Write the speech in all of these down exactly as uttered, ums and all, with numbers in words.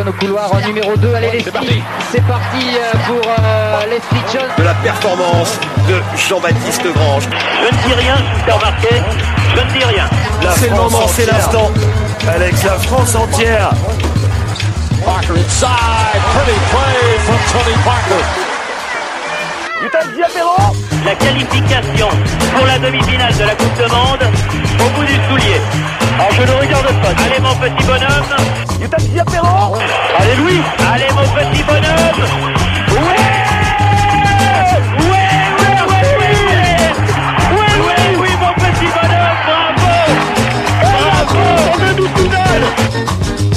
donne au couloir en numéro deux. Allez, Leslie. C'est parti, c'est parti pour euh, Leslie Jones. De la performance de Jean-Baptiste Grange. Je ne dis rien, je suis remarqué. Je ne dis rien. La c'est France le moment, entière. C'est l'instant. Alex, la France entière. Parker inside. Pretty play from Tony Parker. La qualification pour la demi-finale de la Coupe du Monde au bout du soulier. Alors je ne regarde pas. Allez mon petit bonhomme. Yuta Diapero. Allez Louis. Allez mon petit bonhomme. Ouais. Ouais, ouais, ouais, ouais. Ouais, ouais, oui mon petit bonhomme. Bravo. Bravo. On est nous finale.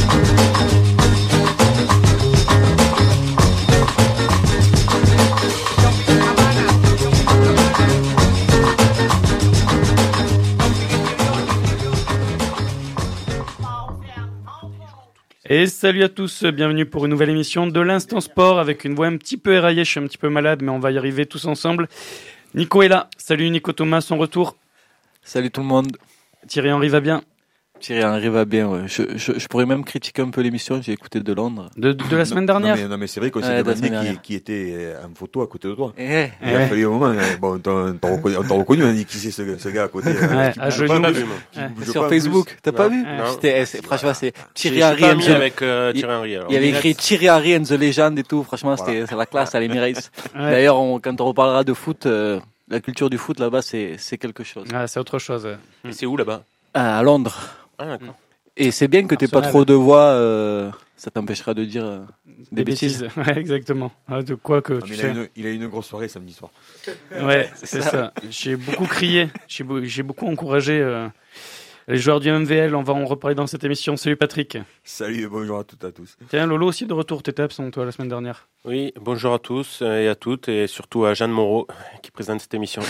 Et salut à tous, bienvenue pour une nouvelle émission de l'Instant Sport avec une voix un petit peu éraillée, je suis un petit peu malade mais on va y arriver tous ensemble. Nico est là, salut Nico Thomas, son retour. Salut tout le monde. Thierry Henry va bien? Thierry Henry va bien, ouais. Je, je, je pourrais même critiquer un peu l'émission, j'ai écouté de Londres. De, de, de la semaine dernière? Non mais, non, mais c'est vrai qu'on s'est ouais, demandé qui, qui était en photo à côté de toi. Eh, Il eh. a fallu un moment, bon, on t'a, on t'a reconnu, on t'a reconnu, on a dit qui c'est ce, ce gars à côté. Ouais, à genoux. Sur Facebook, t'as pas vu? C'était, c'est, franchement, c'est Thierry Henry and the... avec euh, Thierry Henry. Alors. Il y avait écrit Thierry Henry and the Legend et tout, franchement, c'était, voilà. C'est la classe à l'Emirates. Ouais. D'ailleurs, on, quand on reparlera de foot, euh, la culture du foot là-bas, c'est, c'est quelque chose. Ah, c'est autre chose. Et c'est où là-bas? À Londres. Ah, d'accord. Et c'est bien que t'aies pas trop de voix, euh, ça t'empêchera de dire euh, des, des bêtises. bêtises. Ouais, exactement. Ah, de quoi que non, tu il, sais. a une, il a une grosse soirée samedi soir. Ouais, c'est, c'est ça. ça. J'ai beaucoup crié, j'ai, j'ai beaucoup encouragé euh, les joueurs du M V L. On va en reparler dans cette émission. Salut Patrick. Salut et bonjour à toutes et à tous. Tiens, Lolo aussi de retour. T'étais absent toi la semaine dernière. Oui, bonjour à tous et à toutes et surtout à Jeanne Moreau qui présente cette émission.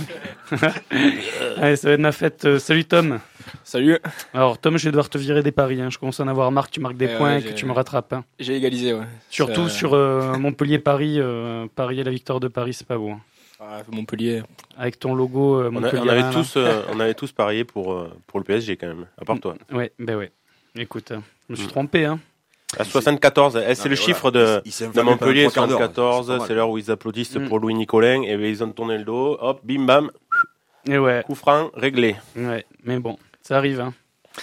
Allez, ça va être ma fête. Euh, salut Tom. Salut. Alors Tom, je vais devoir te virer des paris. Hein. Je commence à en avoir marre que tu marques des euh, points ouais, et que tu me rattrapes. Hein. J'ai égalisé, ouais. Surtout c'est... sur euh, Montpellier-Paris. Euh, Paris et la victoire de Paris, c'est pas beau. Hein. Ah, Montpellier. Avec ton logo euh, Montpellier. On, a, on, avait tous, euh, on avait tous parié pour, euh, pour le P S G quand même, à part toi. Ouais, ben ouais. Écoute, euh, je me suis mmh. trompé. Hein. À soixante-quatorze, eh, c'est non, le chiffre voilà. de, de Montpellier, soixante-quatorze, c'est, c'est l'heure où ils applaudissent mmh. pour Louis Nicolin, et bien ils ont tourné le dos, hop, bim bam, et ouais. coup franc, réglé. Ouais, mais bon, ça arrive. Hein.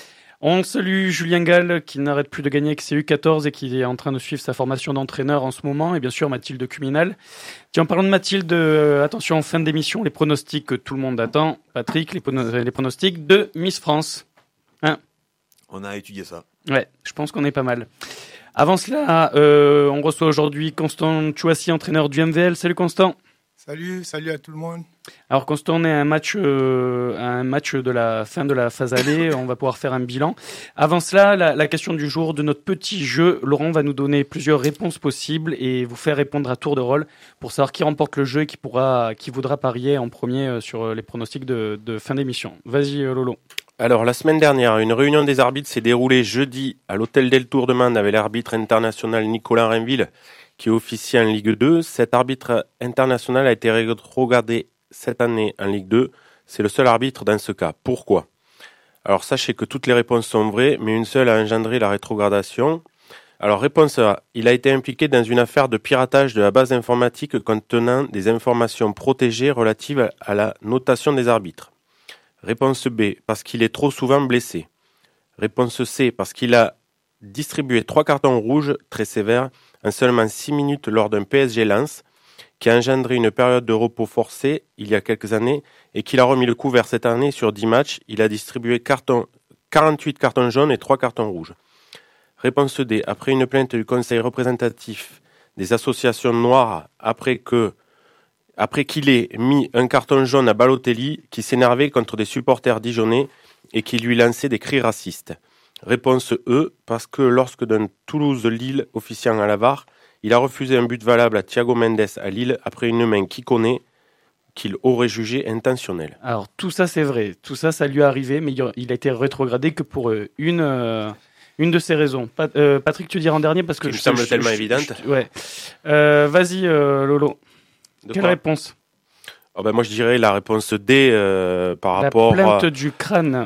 On salue Julien Gall qui n'arrête plus de gagner avec ses U quatorze et qui est en train de suivre sa formation d'entraîneur en ce moment, et bien sûr Mathilde Cuminal. Tiens, en parlant de Mathilde, euh, attention, en fin d'émission, les pronostics que tout le monde attend. Patrick, les, prono- les pronostics de Miss France. Hein? On a étudié ça. Ouais, je pense qu'on est pas mal. Avant cela, euh, on reçoit aujourd'hui Constant Chouassi, entraîneur du M V L. Salut Constant. Salut, salut à tout le monde. Alors Constant, on est à un match, euh, un match de la fin de la phase aller. On va pouvoir faire un bilan. Avant cela, la, la question du jour de notre petit jeu. Laurent va nous donner plusieurs réponses possibles et vous faire répondre à tour de rôle pour savoir qui remporte le jeu et qui pourra, qui voudra parier en premier sur les pronostics de, de fin d'émission. Vas-y Lolo. Alors, la semaine dernière, une réunion des arbitres s'est déroulée jeudi à l'hôtel Deltour de Mende avec l'arbitre international Nicolas Rainville, qui officie en Ligue deux. Cet arbitre international a été rétrogradé cette année en Ligue deux. C'est le seul arbitre dans ce cas. Pourquoi? Alors, sachez que toutes les réponses sont vraies, mais une seule a engendré la rétrogradation. Alors, réponse A. Il a été impliqué dans une affaire de piratage de la base informatique contenant des informations protégées relatives à la notation des arbitres. Réponse B, parce qu'il est trop souvent blessé. Réponse C, parce qu'il a distribué trois cartons rouges très sévères en seulement six minutes lors d'un P S G Lens, qui a engendré une période de repos forcé il y a quelques années et qu'il a remis le couvert cette année sur dix matchs. Il a distribué carton, quarante-huit cartons jaunes et trois cartons rouges. Réponse D, après une plainte du conseil représentatif des associations noires après que Après qu'il ait mis un carton jaune à Balotelli, qui s'énervait contre des supporters dijonnais et qui lui lançait des cris racistes. Réponse E, parce que lorsque d'un Toulouse-Lille officiant à la V A R, il a refusé un but valable à Thiago Mendes à Lille après une main qui connaît qu'il aurait jugé intentionnelle. Alors tout ça c'est vrai, tout ça ça lui est arrivé, mais il a été rétrogradé que pour une, euh, une de ces raisons. Pat, euh, Patrick, tu diras en dernier parce que... Qui je, me semble je, tellement je, évidente. Je, ouais. Euh, vas-y euh, Lolo. De Quelle quoi réponse? Oh ben moi je dirais la réponse D euh, par la rapport plainte à... du crâne.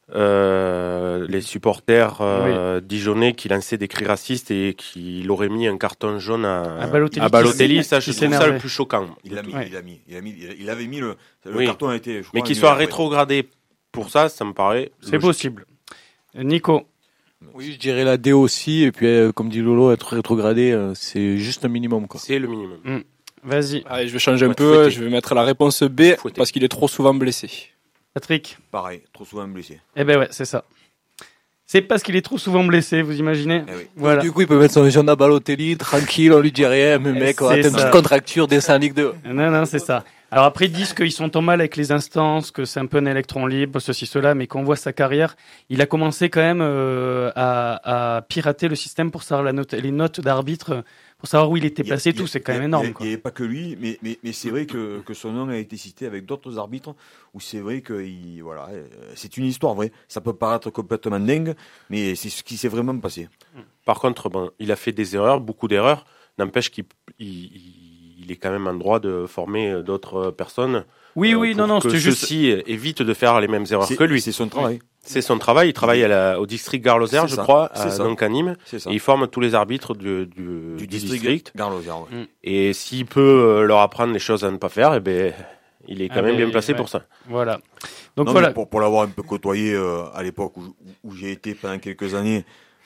euh, les supporters euh, oui. dijonnais qui lançaient des cris racistes et qui l'auraient mis un carton jaune à, à Balotelli. À Balotelli. Ça, je trouve trouve ça le plus choquant. Il l'a mis, ouais. il l'a mis, il a mis, il avait mis le, le oui. carton a été. Je crois, mais qu'il soit rétrogradé pour ça, ça me paraît. C'est logique. possible. Nico. Oui, je dirais la D aussi, et puis euh, comme dit Lolo, être rétrogradé, euh, c'est juste un minimum, quoi. C'est le minimum. Mm. Vas-y. Allez, je vais changer un Ouais, peu, fouetter. je vais mettre la réponse B, Fouetter. parce qu'il est trop souvent blessé. Patrick. Pareil, trop souvent blessé. Eh ben ouais, c'est ça. C'est parce qu'il est trop souvent blessé, vous imaginez Eh oui. Voilà. Du coup, il peut mettre son jeune à Balotelli, tranquille, on lui dit rien, mais mec, on a C'est une ça. petite contracture des en Ligue deux. Non, non, c'est ça. Alors après, ils disent qu'ils sont en mal avec les instances, que c'est un peu un électron libre, ceci, cela, mais quand on voit sa carrière, il a commencé quand même euh, à, à pirater le système pour savoir la note, les notes d'arbitre, pour savoir où il était placé, tout, c'est quand même énorme. Il n'y avait pas que lui, mais, mais, mais c'est vrai que, que son nom a été cité avec d'autres arbitres, où c'est vrai que il, voilà, c'est une histoire vraie. Ça peut paraître complètement dingue, mais c'est ce qui s'est vraiment passé. Par contre, bon, il a fait des erreurs, beaucoup d'erreurs, n'empêche qu'il il, il est quand même en droit de former d'autres personnes. Oui, euh, oui, pour non, non, que c'était juste... ceux-ci évitent de faire les mêmes erreurs C'est- que lui. C'est son travail. C'est son travail. Il travaille à la, au district Gare-Lozère, C'est je ça, crois, c'est à, ça. donc à Nîmes. C'est ça. Et il forme tous les arbitres du, du, Du du district, district. Gare-Lozère, ouais. Mm. Et s'il peut euh, leur apprendre les choses à ne pas faire, eh ben, il est quand Ah même ben, bien placé ouais. pour ça. Voilà. Donc Non, voilà. mais Pour, pour l'avoir un peu côtoyé euh, à l'époque où, où j'ai été pendant quelques années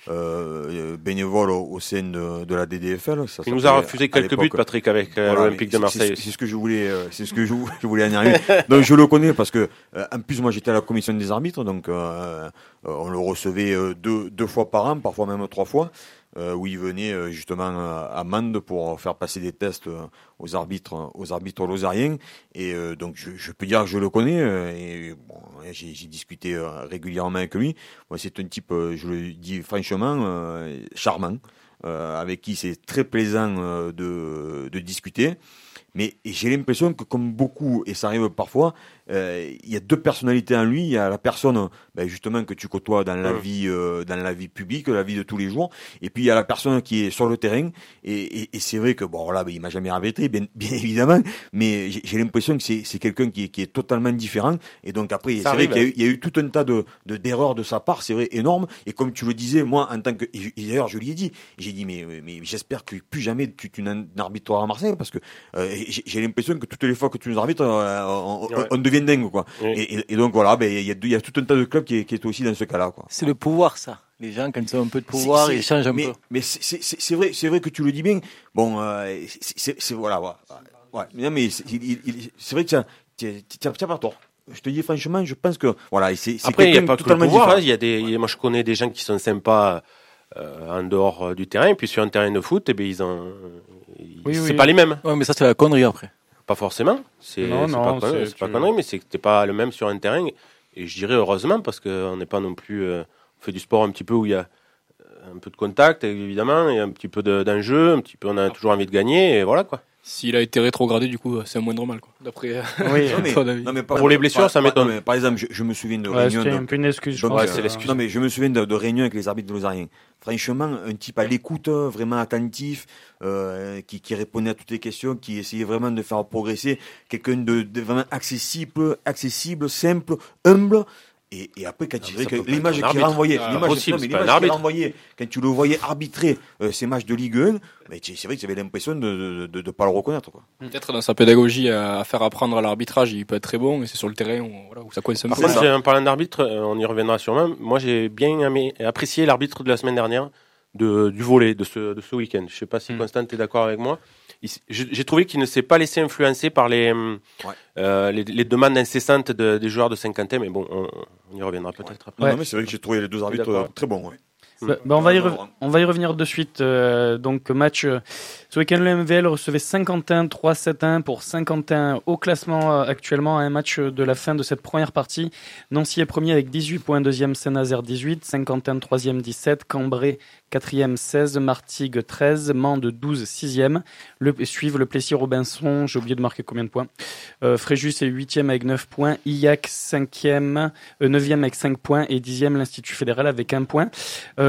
euh, bénévole au, au sein de, de la D D F L. Ça Il nous a s'appelait refusé à quelques buts, l'époque. Patrick, avec euh, Voilà, l'Olympique mais de c'est- Marseille. C'est c'est ce que je voulais, euh, c'est ce que je, je voulais en arriver. Donc je le connais parce que euh, en plus moi j'étais à la commission des arbitres, donc euh, euh, on le recevait euh, deux deux fois par an, parfois même trois fois, euh, où il venait euh, justement euh, à Mende pour faire passer des tests euh, aux arbitres, aux arbitres lozériens. Et euh, donc je, je peux dire que je le connais euh, et bon, j'ai j'ai discuté euh, régulièrement avec lui. Moi c'est un type, euh, je le dis franchement, euh, charmant. Euh, avec qui c'est très plaisant euh, de, de discuter. Mais et j'ai l'impression que comme beaucoup, et ça arrive parfois, euh, il y a deux personnalités en lui. Il y a la personne ben, justement que tu côtoies dans la Mmh. vie euh, dans la vie publique, la vie de tous les jours. Et puis il y a la personne qui est sur le terrain. Et, et, et c'est vrai que bon là, ben, il m'a jamais arbitré, bien, bien évidemment. Mais j'ai, j'ai l'impression que c'est, c'est quelqu'un qui est, qui est totalement différent. Et donc après, Ça c'est vrai arrive, qu'il y a eu, il y a eu tout un tas de, de d'erreurs de sa part. C'est vrai énorme. Et comme tu le disais, moi en tant que, et d'ailleurs je lui ai dit, j'ai dit mais mais j'espère que plus jamais tu, tu n'arbitreras à Marseille parce que euh, j'ai, j'ai l'impression que toutes les fois que tu nous arbitres, euh, on, Ouais. on devient dingue quoi. Oui. Et, et, et donc voilà, ben il y a, il y a tout un tas de clubs qui est, qui est aussi dans ce cas-là quoi. C'est le pouvoir, ça. Les gens, quand ils ont un peu de pouvoir, C'est- ils changent un mais, peu. Mais c'est, c'est, c'est c'est vrai, c'est vrai que tu le dis bien. Bon, euh, c'est, c'est, c'est voilà, ouais, ouais. Non, mais c'est, il, il, c'est vrai que tu n'as pas tort. Je te dis franchement, je pense que voilà, c'est, c'est Après, il n'y a quelqu'un pas que le totalement pouvoir. hein. différent. Il y a des, il y a- moi, je connais des gens qui sont sympas euh, en dehors euh, du terrain, et puis sur un terrain de foot, eh ben, ils ont, ils- Oui, c'est oui. pas les mêmes. Ouais, mais ça, c'est la connerie après. Pas forcément. C'est, Non, c'est non, pas, connerie, c'est- c'est pas tu- connerie, mais c'est que t'es pas le même sur un terrain. Et je dirais heureusement parce qu'on n'est pas non plus, euh, on fait du sport un petit peu où il y a un peu de contact, évidemment, et un petit peu de, d'enjeu, un petit peu, on a toujours envie de gagner, et voilà, quoi. S'il a été rétrogradé, du coup, c'est un moindre mal, quoi. D'après euh, Oui. Non, mais, ton avis. non, mais par- Pour les blessures, par- ça m'étonne. non, mais Par exemple, je, je me souviens de Ouais, réunions. c'était de- un peu une excuse, je donc, pense. Ouais, c'est euh, l'excuse. Non, mais je me souviens de, de réunions avec les arbitres lozériens. Franchement, un type à l'écoute, vraiment attentif, euh, qui, qui répondait à toutes les questions, qui essayait vraiment de faire progresser, quelqu'un de, de vraiment accessible, accessible, simple, humble. Et, et après, quand tu mais sais ça que peut pas l'image être un qu'il arbitre. renvoyait, Ah, l'image, possible, non, mais c'est pas un l'image qu'il arbitre. renvoyait, quand tu le voyais arbitrer euh, ces matchs de Ligue un, mais tu- c'est vrai que j'avais l'impression de de, de, de pas le reconnaître, quoi. Peut-être dans sa pédagogie à, à faire apprendre à l'arbitrage, il peut être très bon, et c'est sur le terrain où, voilà, où ça coince un Par peu. contre, en parlant d'arbitre, euh, on y reviendra sûrement. Moi, j'ai bien aimé, apprécié l'arbitre de la semaine dernière de, du volley de ce, de ce week-end. Je sais pas si Mm. Constant est d'accord avec moi. Il s- je- J'ai trouvé qu'il ne s'est pas laissé influencer par les, hum, Ouais. euh, les, les demandes incessantes de- des joueurs de Saint-Quentin, mais bon, on, on y reviendra peut-être après. Non, Ouais. non, mais c'est vrai que j'ai trouvé les deux arbitres D'accord. euh, très bons, ouais. Bah, bah, on, va y Non, rev- non. on va y revenir de suite. euh, donc, match. euh, ce week-end, le M V L recevait Saint-Quentin trois sept un pour Saint-Quentin au classement euh, actuellement à un match de la fin de cette première partie. Nancy est premier avec dix-huit points, deuxième Saint-Nazaire dix-huit, Saint-Quentin troisième dix-sept, Cambrai quatrième seize, Martigues treize, Mende douze sixième. Le, suivent le Plessis-Robinson, j'ai oublié de marquer combien de points. Euh, Fréjus est huitième avec neuf points, Illac cinquième, euh, neuvième avec cinq points et dixième l'Institut fédéral avec un point. Euh,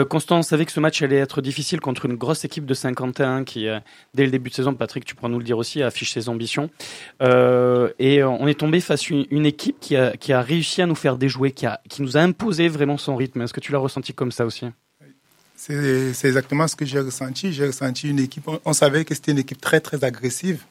Euh, Constant, on savait que ce match allait être difficile contre une grosse équipe de Saint-Quentin qui, euh, dès le début de saison, Patrick, tu pourras nous le dire aussi, affiche ses ambitions. Euh, et on est tombé face à une, une équipe qui a, qui a réussi à nous faire déjouer, qui, a, qui nous a imposé vraiment son rythme. Est-ce que tu l'as ressenti comme ça aussi? C'est, c'est exactement ce que j'ai ressenti. J'ai ressenti une équipe, on, on savait que c'était une équipe très, très agressive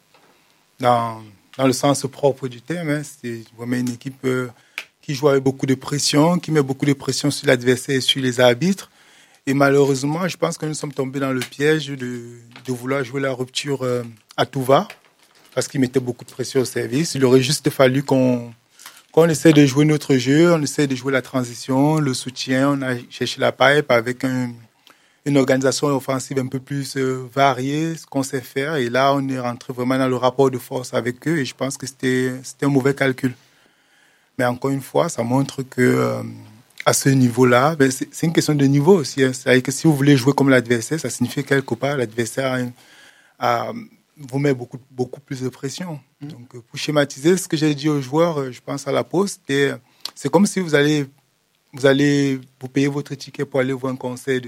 dans, dans le sens propre du terme. Hein. C'était vraiment une équipe euh, qui joue avec beaucoup de pression, qui met beaucoup de pression sur l'adversaire et sur les arbitres. Et malheureusement, je pense que nous sommes tombés dans le piège de, de vouloir jouer la rupture euh, à tout va, parce qu'ils mettaient beaucoup de pression au service. Il aurait juste fallu qu'on, qu'on essaie de jouer notre jeu, on essaie de jouer la transition, le soutien, on a cherché la pipe avec un, une organisation offensive un peu plus euh, variée, ce qu'on sait faire. Et là, on est rentré vraiment dans le rapport de force avec eux et je pense que c'était, c'était un mauvais calcul. Mais encore une fois, ça montre que euh, à ce niveau-là, ben c'est, c'est une question de niveau aussi. Hein. C'est-à-dire que si vous voulez jouer comme l'adversaire, ça signifie quelque part l'adversaire a, a, vous met beaucoup, beaucoup plus de pression. Mmh. Donc, pour schématiser ce que j'ai dit aux joueurs, je pense à la pause, c'était, c'est comme si vous allez, vous allez vous payer votre ticket pour aller voir un concert de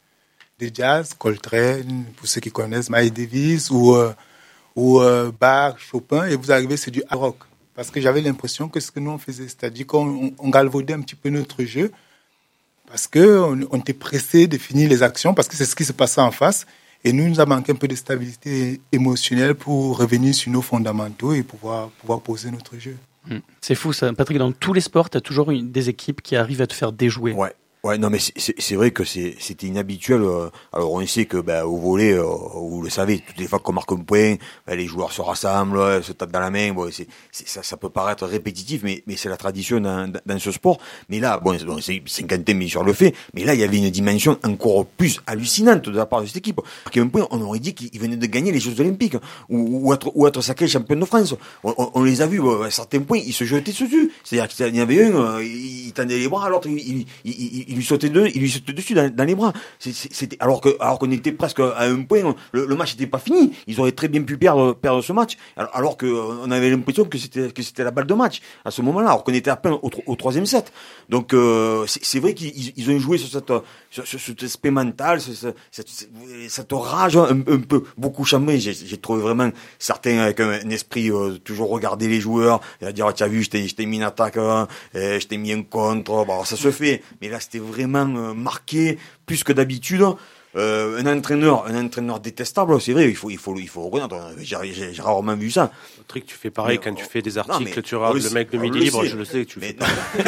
de jazz, Coltrane, pour ceux qui connaissent, Miles Davis, ou, euh, ou euh, Bach, Chopin, et vous arrivez, c'est du hard rock. Parce que j'avais l'impression que ce que nous on faisait, c'est-à-dire qu'on on galvaudait un petit peu notre jeu, parce qu'on on était pressé de finir les actions, parce que c'est ce qui se passait en face, et nous, nous a manqué un peu de stabilité émotionnelle pour revenir sur nos fondamentaux et pouvoir, pouvoir poser notre jeu. C'est fou ça, Patrick, dans tous les sports, tu as toujours une, des équipes qui arrivent à te faire déjouer. Ouais. Ouais, non, mais c'est, c'est, c'est vrai que c'est, c'était inhabituel. Euh, alors, on sait que, ben, au volley, euh, vous le savez, toutes les fois qu'on marque un point, ben, les joueurs se rassemblent, euh, se tapent dans la main. Bon, c'est, c'est, ça, ça peut paraître répétitif, mais, mais c'est la tradition dans, dans ce sport. Mais là, bon, c'est cinquantaine mis sur le fait, mais là, il y avait une dimension encore plus hallucinante de la part de cette équipe. À un point, on aurait dit qu'ils venaient de gagner les Jeux Olympiques, ou, ou être, ou être sacré champion de France. On, on, on les a vus, à certains points, ils se jetaient dessus. C'est-à-dire qu'il y en avait un, il tendait les bras, l'autre, il, il, il, il il lui sautait deux, il lui sautait dessus dans, dans les bras. C'était alors que alors qu'on était presque à un point, le, le match n'était pas fini. Ils auraient très bien pu perdre perdre ce match. Alors, alors que on avait l'impression que c'était que c'était la balle de match à ce moment-là, alors qu'on était à peine au, au troisième set. Donc euh, c'est vrai qu'ils ils ont joué sur cette sur, sur cet aspect mental, cette, cette, cette rage un, un peu beaucoup chambrée. J'ai j'ai trouvé vraiment certains avec un, un esprit euh, toujours regarder les joueurs et dire tu as vu, je t'ai je t'ai mis une attaque, hein, et je t'ai mis un contre. Bon, ça se fait. Mais là, c'était vraiment euh, marqué plus que d'habitude. Euh, un entraîneur, un entraîneur détestable, c'est vrai. Il faut, il faut, il faut reconnaître. J'ai, j'ai, j'ai rarement vu ça. Patrick, tu fais pareil mais, quand tu fais des articles, non, mais, tu regardes le mec de Midi le Libre, sait. je le sais que tu mais,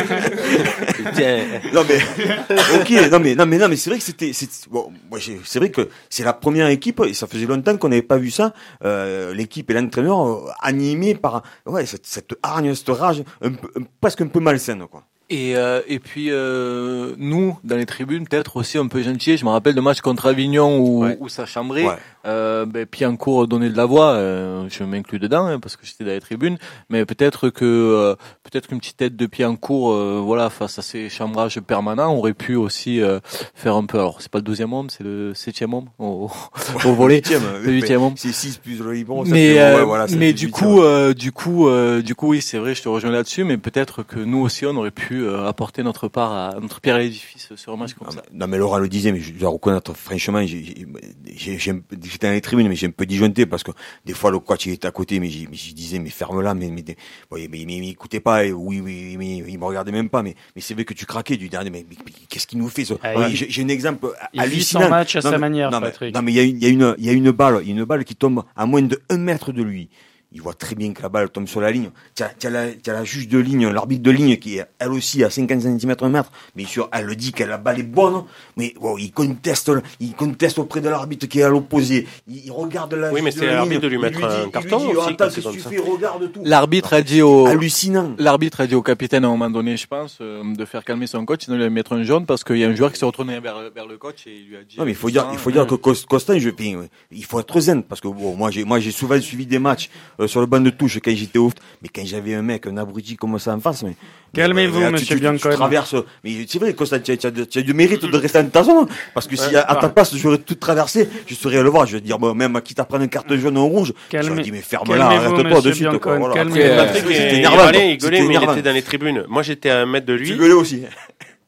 fais. non mais, ok, non mais, non mais, non mais c'est vrai que c'était, c'est, bon, moi, c'est vrai que c'est la première équipe et ça faisait longtemps qu'on n'avait pas vu ça. Euh, l'équipe et l'entraîneur euh, animés par, ouais, cette, cette hargne, cette rage, un peu, un, presque un peu malsaine, quoi. Et, euh, et puis euh, nous, dans les tribunes, peut-être aussi un peu gentils. Je me rappelle de match contre Avignon où, ouais. où ça chambrait. Ouais. Euh, ben, Piancourt donnait de la voix. Euh, je m'inclus dedans hein, parce que j'étais dans les tribunes. Mais peut-être que euh, peut-être qu'une petite tête de Piancourt, euh, voilà, face à ces chambrages permanents, aurait pu aussi euh, faire un peu. Alors c'est pas le douzième homme, c'est le septième homme au, au volet. Le huitième homme. C'est six plus le Libon. Mais euh, ouais, voilà, mais du coup, euh, du coup, euh, du coup, oui, c'est vrai, je te rejoins là-dessus. Mais peut-être que nous aussi, on aurait pu Euh, apporter notre part à notre pierre à l'édifice sur un match comme non, ça. Mais, non mais Laurent le disait, mais je dois reconnaître franchement, j'ai, j'ai, j'ai, j'étais dans les tribunes, mais j'ai un peu disjoncté parce que des fois le coach il était à côté, mais je, mais je disais mais ferme-la, mais mais, mais, mais, mais, mais, mais écoutez pas, et oui oui mais il me regardait même pas, mais mais c'est vrai que tu craquais du dernier, mais, mais, mais qu'est-ce qu'il nous fait ça ah, j'ai, j'ai un exemple il hallucinant. Il vit son match à non, sa mais, manière, non, Patrick. Mais, non mais il y a une il y a une il y a une balle, il y a une balle qui tombe à moins de un mètre de lui. Il voit très bien que la balle tombe sur la ligne. Tu as, tu as la, tu as la juge de ligne, l'arbitre de ligne qui est elle aussi à cinquante centimètres, un mètre. Bien sûr, elle le dit que la balle est bonne, mais bon, il conteste, il conteste auprès de l'arbitre qui est à l'opposé. Il, il regarde la oui, juge mais de c'est ligne. l'arbitre de lui mettre lui dit, un carton lui dit, aussi. Attends, qu'est-ce que tu fais, regarde tout. L'arbitre a dit au, hallucinant. L'arbitre a dit au capitaine à un moment donné, je pense, euh, de faire calmer son coach, sinon il allait mettre un jaune parce qu'il y a un joueur qui s'est retourné vers, vers le coach et il lui a dit. Non, mais il faut dire, il faut dire que Costin, je, il faut être zen parce que bon, moi j'ai, moi j'ai souvent suivi des matchs euh, sur le banc de touche quand j'étais ouf, mais quand j'avais un mec, un abruti comme ça en face, mais calmez-vous, mais, monsieur Bianco. Tu, tu traverses, mais c'est vrai, Costa, tu, tu, tu as du mérite de rester en ta zone, parce que si à, à ta place j'aurais tout traversé, je serais à le voir, je vais dire, bon, même quitte à prendre une carte jaune ou rouge, j'aurais dit, mais ferme-la, arrête-toi de suite, quoi. Voilà. Calmez-vous. Patrick, c'était énervant. Il gueulait, mais il était dans les tribunes. Moi, j'étais à un mètre de lui. Tu gueulais aussi.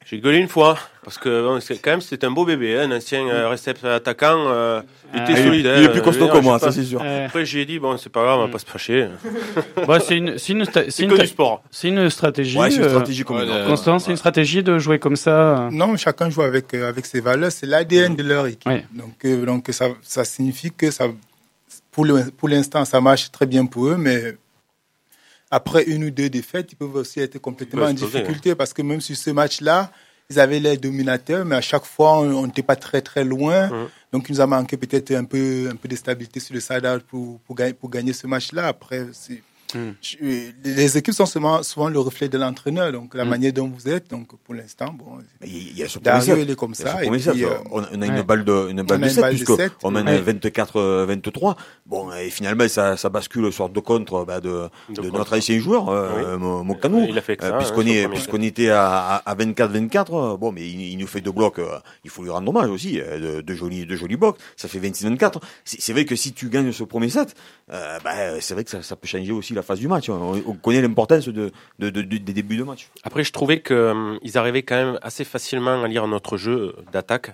J'ai gueulé une fois, parce que bon, c'est, quand même c'était un beau bébé, hein, un ancien euh, récept attaquant, euh, il était ah, solide. Il est plus costaud que moi, ça c'est sûr. Après j'ai dit, bon c'est pas grave, on va pas se fâcher. Bah, c'est une, c'est une, sta- c'est c'est une que ta- du sport. C'est une stratégie. Ouais, c'est une euh, stratégie comme ouais, une Constant, c'est une stratégie de jouer comme ça. Non, chacun joue avec, euh, avec ses valeurs. C'est l'A D N de leur équipe. Ouais. Donc, euh, donc ça, ça signifie que ça, pour, le, pour l'instant, ça marche très bien pour eux, mais après une ou deux défaites, ils peuvent aussi être complètement en exploser, difficulté parce que même sur ce match-là, ils avaient l'air dominateurs, mais à chaque fois, on n'était pas très, très loin. Mmh. Donc, il nous a manqué peut-être un peu, un peu de stabilité sur le sideout pour, pour, gagner, pour gagner ce match-là. Après, c'est, mmh. je, les équipes sont souvent, souvent le reflet de l'entraîneur, donc la mmh. manière dont vous êtes. Donc, pour l'instant, bon, il y a ce Dario, il est comme ça. Et puis, euh, on a une ouais. balle de, une balle de sept, puisqu'on mène ouais. vingt-quatre vingt-trois. Bon, et finalement, ça, ça bascule sur deux contre bah, de, de, de notre ancien joueur, euh, oui. Mokanou. Il a fait que ça, puisqu'on hein, est, puisqu'on était à, à vingt-quatre vingt-quatre. Bon, mais il, il nous fait deux blocs. Il faut lui rendre hommage aussi. De, de jolis, de jolis blocs. Ça fait vingt-six vingt-quatre. C'est, c'est vrai que si tu gagnes ce premier set, euh, bah, c'est vrai que ça, ça peut changer aussi la phase du match. On, on connaît l'importance de, de, de, de, des débuts de match. Après, je trouvais qu'ils euh, arrivaient quand même assez facilement à lire notre jeu d'attaque.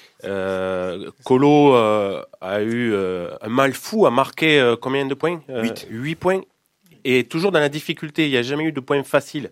Euh, Colo euh, a eu euh, un mal fou à marquer euh, combien de points euh, huit points. Et toujours dans la difficulté. Il n'y a jamais eu de points faciles.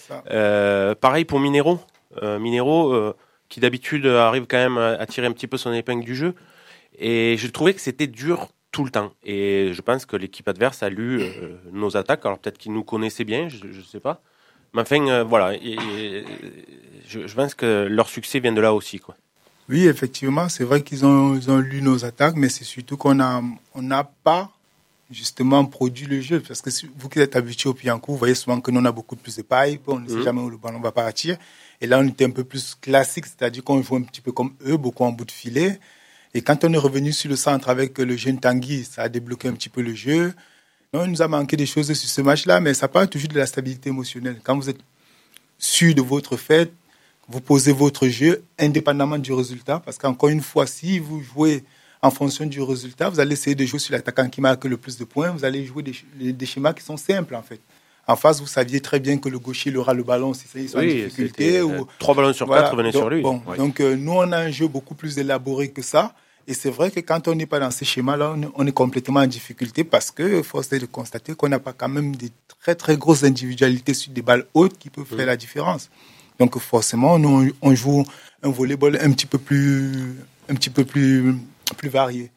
Euh, pareil pour Minero. Euh, Minero, euh, qui d'habitude arrive quand même à, à tirer un petit peu son épingle du jeu. Et je trouvais que c'était dur tout le temps. Et je pense que l'équipe adverse a lu euh, nos attaques. Alors peut-être qu'ils nous connaissaient bien, je ne sais pas. Mais enfin, euh, voilà. Et, et, je, je pense que leur succès vient de là aussi, quoi. Oui, effectivement, c'est vrai qu'ils ont, ils ont lu nos attaques, mais c'est surtout qu'on a, on n'a pas justement produit le jeu. Parce que si vous qui êtes habitués au Piancourt, vous voyez souvent que nous, on a beaucoup plus de pipe, on ne sait mmh. jamais où le ballon va partir. Et là, on était un peu plus classique, c'est-à-dire qu'on joue un petit peu comme eux, beaucoup en bout de filet. Et quand on est revenu sur le centre avec le jeune Tanguy, ça a débloqué un petit peu le jeu. Non, il nous a manqué des choses sur ce match-là, mais ça parle toujours de la stabilité émotionnelle. Quand vous êtes sûr de votre fait, vous posez votre jeu indépendamment du résultat, parce qu'encore une fois, si vous jouez en fonction du résultat, vous allez essayer de jouer sur l'attaquant qui marque le plus de points, vous allez jouer des, des schémas qui sont simples, en fait. En face, vous saviez très bien que le gaucher il aura le ballon si c'est une oui, difficulté. Ou... Trois ballons sur voilà. quatre venaient donc, sur lui. Bon, ouais. Donc, euh, nous, on a un jeu beaucoup plus élaboré que ça. Et c'est vrai que quand on n'est pas dans ces schémas-là, on est, on est complètement en difficulté parce que force est de constater qu'on n'a pas quand même des très, très grosses individualités sur des balles hautes qui peuvent mmh. faire la différence. Donc, forcément, nous, on joue un volleyball un petit peu plus, un petit peu plus, plus varié.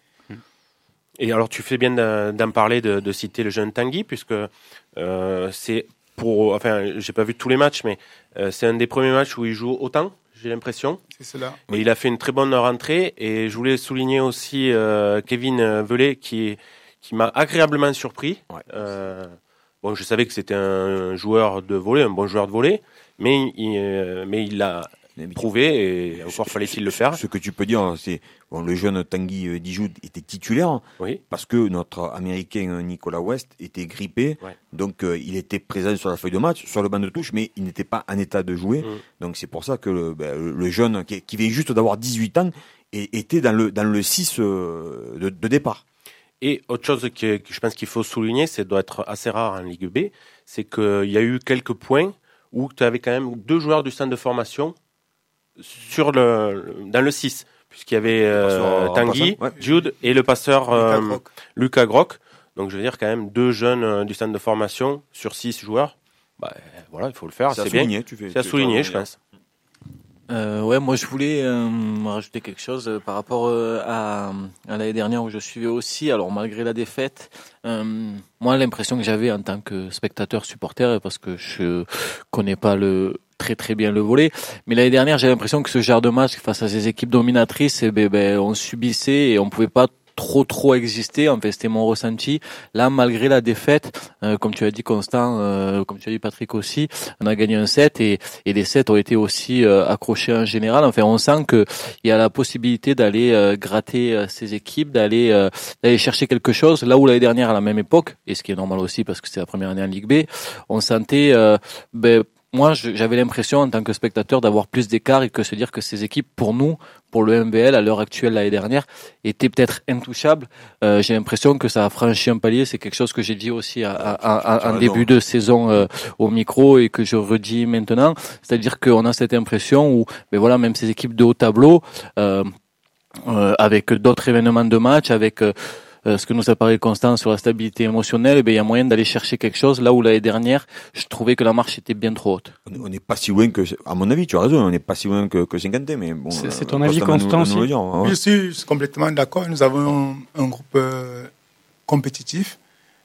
Et alors, tu fais bien d'en parler, de, de citer le jeune Tanguy, puisque euh, c'est pour, enfin, j'ai pas vu tous les matchs, mais euh, c'est un des premiers matchs où il joue autant, j'ai l'impression. C'est cela. Mais il a fait une très bonne rentrée, et je voulais souligner aussi euh, Kevin Velay, qui, qui m'a agréablement surpris. Ouais. Euh, bon, je savais que c'était un joueur de volley, un bon joueur de volley, mais il, euh, mais il l'a prouvé, et encore fallait-il le faire. Ce que tu peux dire, c'est bon, le jeune Tanguy Dijoud était titulaire, oui. parce que notre Américain Nicolas West était grippé, ouais. donc euh, il était présent sur la feuille de match, sur le banc de touche, mais il n'était pas en état de jouer. Mmh. Donc c'est pour ça que le, ben, le jeune, qui, qui vient juste d'avoir dix-huit ans, et, était dans le, dans le six euh, de, de départ. Et autre chose que, que je pense qu'il faut souligner, c'est doit être assez rare en Ligue B, c'est qu'il y a eu quelques points où tu avais quand même deux joueurs du centre de formation sur le, dans le six, puisqu'il y avait euh, Tanguy, ouais. Jude et le passeur euh, Lucas, Groc. Lucas Groc. Donc je veux dire quand même deux jeunes euh, du centre de formation sur six joueurs. Bah, voilà, il faut le faire, c'est, c'est bien. Tu fais, c'est à souligner, je pense. Euh, ouais, moi je voulais euh, rajouter quelque chose euh, par rapport euh, à, à l'année dernière où je suivais aussi. Alors malgré la défaite, euh, moi l'impression que j'avais en tant que spectateur supporter, parce que je connais pas le très très bien le volley, mais l'année dernière j'ai l'impression que ce genre de match face à ces équipes dominatrices, eh ben, ben on subissait et on pouvait pas trop trop exister. En fait, c'était mon ressenti. Là, malgré la défaite, euh, comme tu as dit Constant, euh, comme tu as dit Patrick aussi, on a gagné un set et, et les sets ont été aussi euh, accrochés en général. Enfin, on sent que il y a la possibilité d'aller euh, gratter euh, ces équipes, d'aller euh, d'aller chercher quelque chose. Là où l'année dernière à la même époque, et ce qui est normal aussi parce que c'est la première année en Ligue B, on sentait euh, ben, moi, je, j'avais l'impression, en tant que spectateur, d'avoir plus d'écart et que se dire que ces équipes, pour nous, pour le M V L, à l'heure actuelle, l'année dernière, étaient peut-être intouchables. Euh, j'ai l'impression que ça a franchi un palier. C'est quelque chose que j'ai dit aussi à, à, à, en début de saison euh, au micro et que je redis maintenant. C'est-à-dire qu'on a cette impression où, ben voilà, même ces équipes de haut tableau, euh, euh, avec d'autres événements de match, avec euh, Euh, ce que nous a parlé Constant sur la stabilité émotionnelle, eh bien, il y a moyen d'aller chercher quelque chose là où l'année dernière, je trouvais que la marche était bien trop haute. On n'est pas si loin que, à mon avis, tu as raison, on n'est pas si loin que, que Saint-Quentin, mais bon. C'est, c'est ton avis, Constant, aussi? Ouais. Je suis complètement d'accord. Nous avons un, un groupe euh, compétitif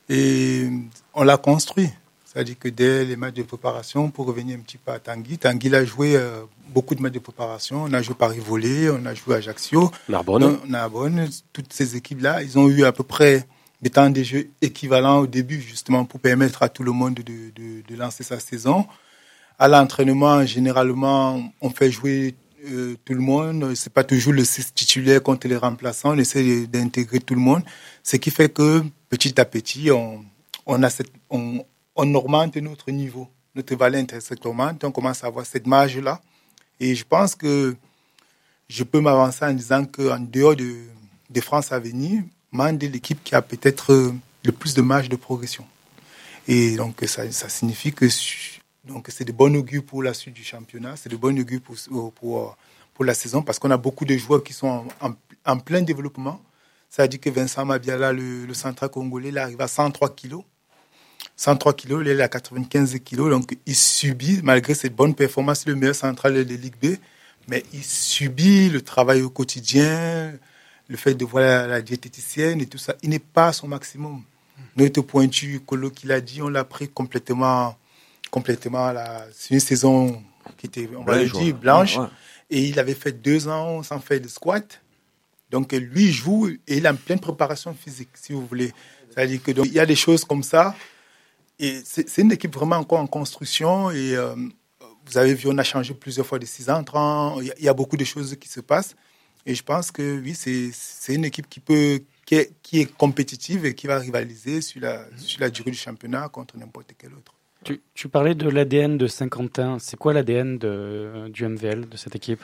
et on l'a construit. C'est-à-dire que dès les matchs de préparation, pour revenir un petit peu à Tanguy, Tanguy a joué euh, beaucoup de matchs de préparation. On a joué Paris-Volley, on a joué à Ajaccio, Narbonne. Narbonne. Toutes ces équipes-là, ils ont eu à peu près des temps de jeu équivalents au début, justement, pour permettre à tout le monde de, de, de lancer sa saison. À l'entraînement, généralement, on fait jouer euh, tout le monde. C'est pas toujours le six titulaire contre les remplaçants. On essaie d'intégrer tout le monde. Ce qui fait que, petit à petit, on, on a cette... On, on augmente notre niveau, notre valeur intrinsèque augmente, on commence à avoir cette marge-là. Et je pense que je peux m'avancer en disant qu'en dehors de, de France à venir, Mende est l'équipe qui a peut-être le plus de marge de progression. Et donc, ça, ça signifie que donc, c'est de bon augure pour la suite du championnat, c'est de bon augure pour, pour, pour la saison, parce qu'on a beaucoup de joueurs qui sont en, en, en plein développement. Ça veut dire que Vincent Mabiala, le, le central congolais, il arrive à cent trois kilos. cent trois kilos, il est à quatre-vingt-quinze kilos, donc il subit, malgré cette bonne performance, le meilleur central de Ligue B, mais il subit le travail au quotidien, le fait de voir la, la diététicienne et tout ça. Il n'est pas à son maximum. Notre pointu, Colo, qu'il a dit, on l'a pris complètement, complètement là. C'est une saison qui était, on va le dire, blanche, ouais, ouais. Et il avait fait deux ans sans faire de squat. Donc lui, il joue et il est en pleine préparation physique, si vous voulez. C'est-à-dire que donc, il y a des choses comme ça. Et c'est, c'est une équipe vraiment encore en construction. Et euh, vous avez vu, on a changé plusieurs fois de six ans, trente. Il y, y a beaucoup de choses qui se passent. Et je pense que oui, c'est, c'est une équipe qui peut, qui est, qui est compétitive et qui va rivaliser sur la, sur la durée du championnat contre n'importe quel autre. Tu, tu parlais de l'A D N de Saint-Quentin. C'est quoi l'A D N de, du M V L, de cette équipe?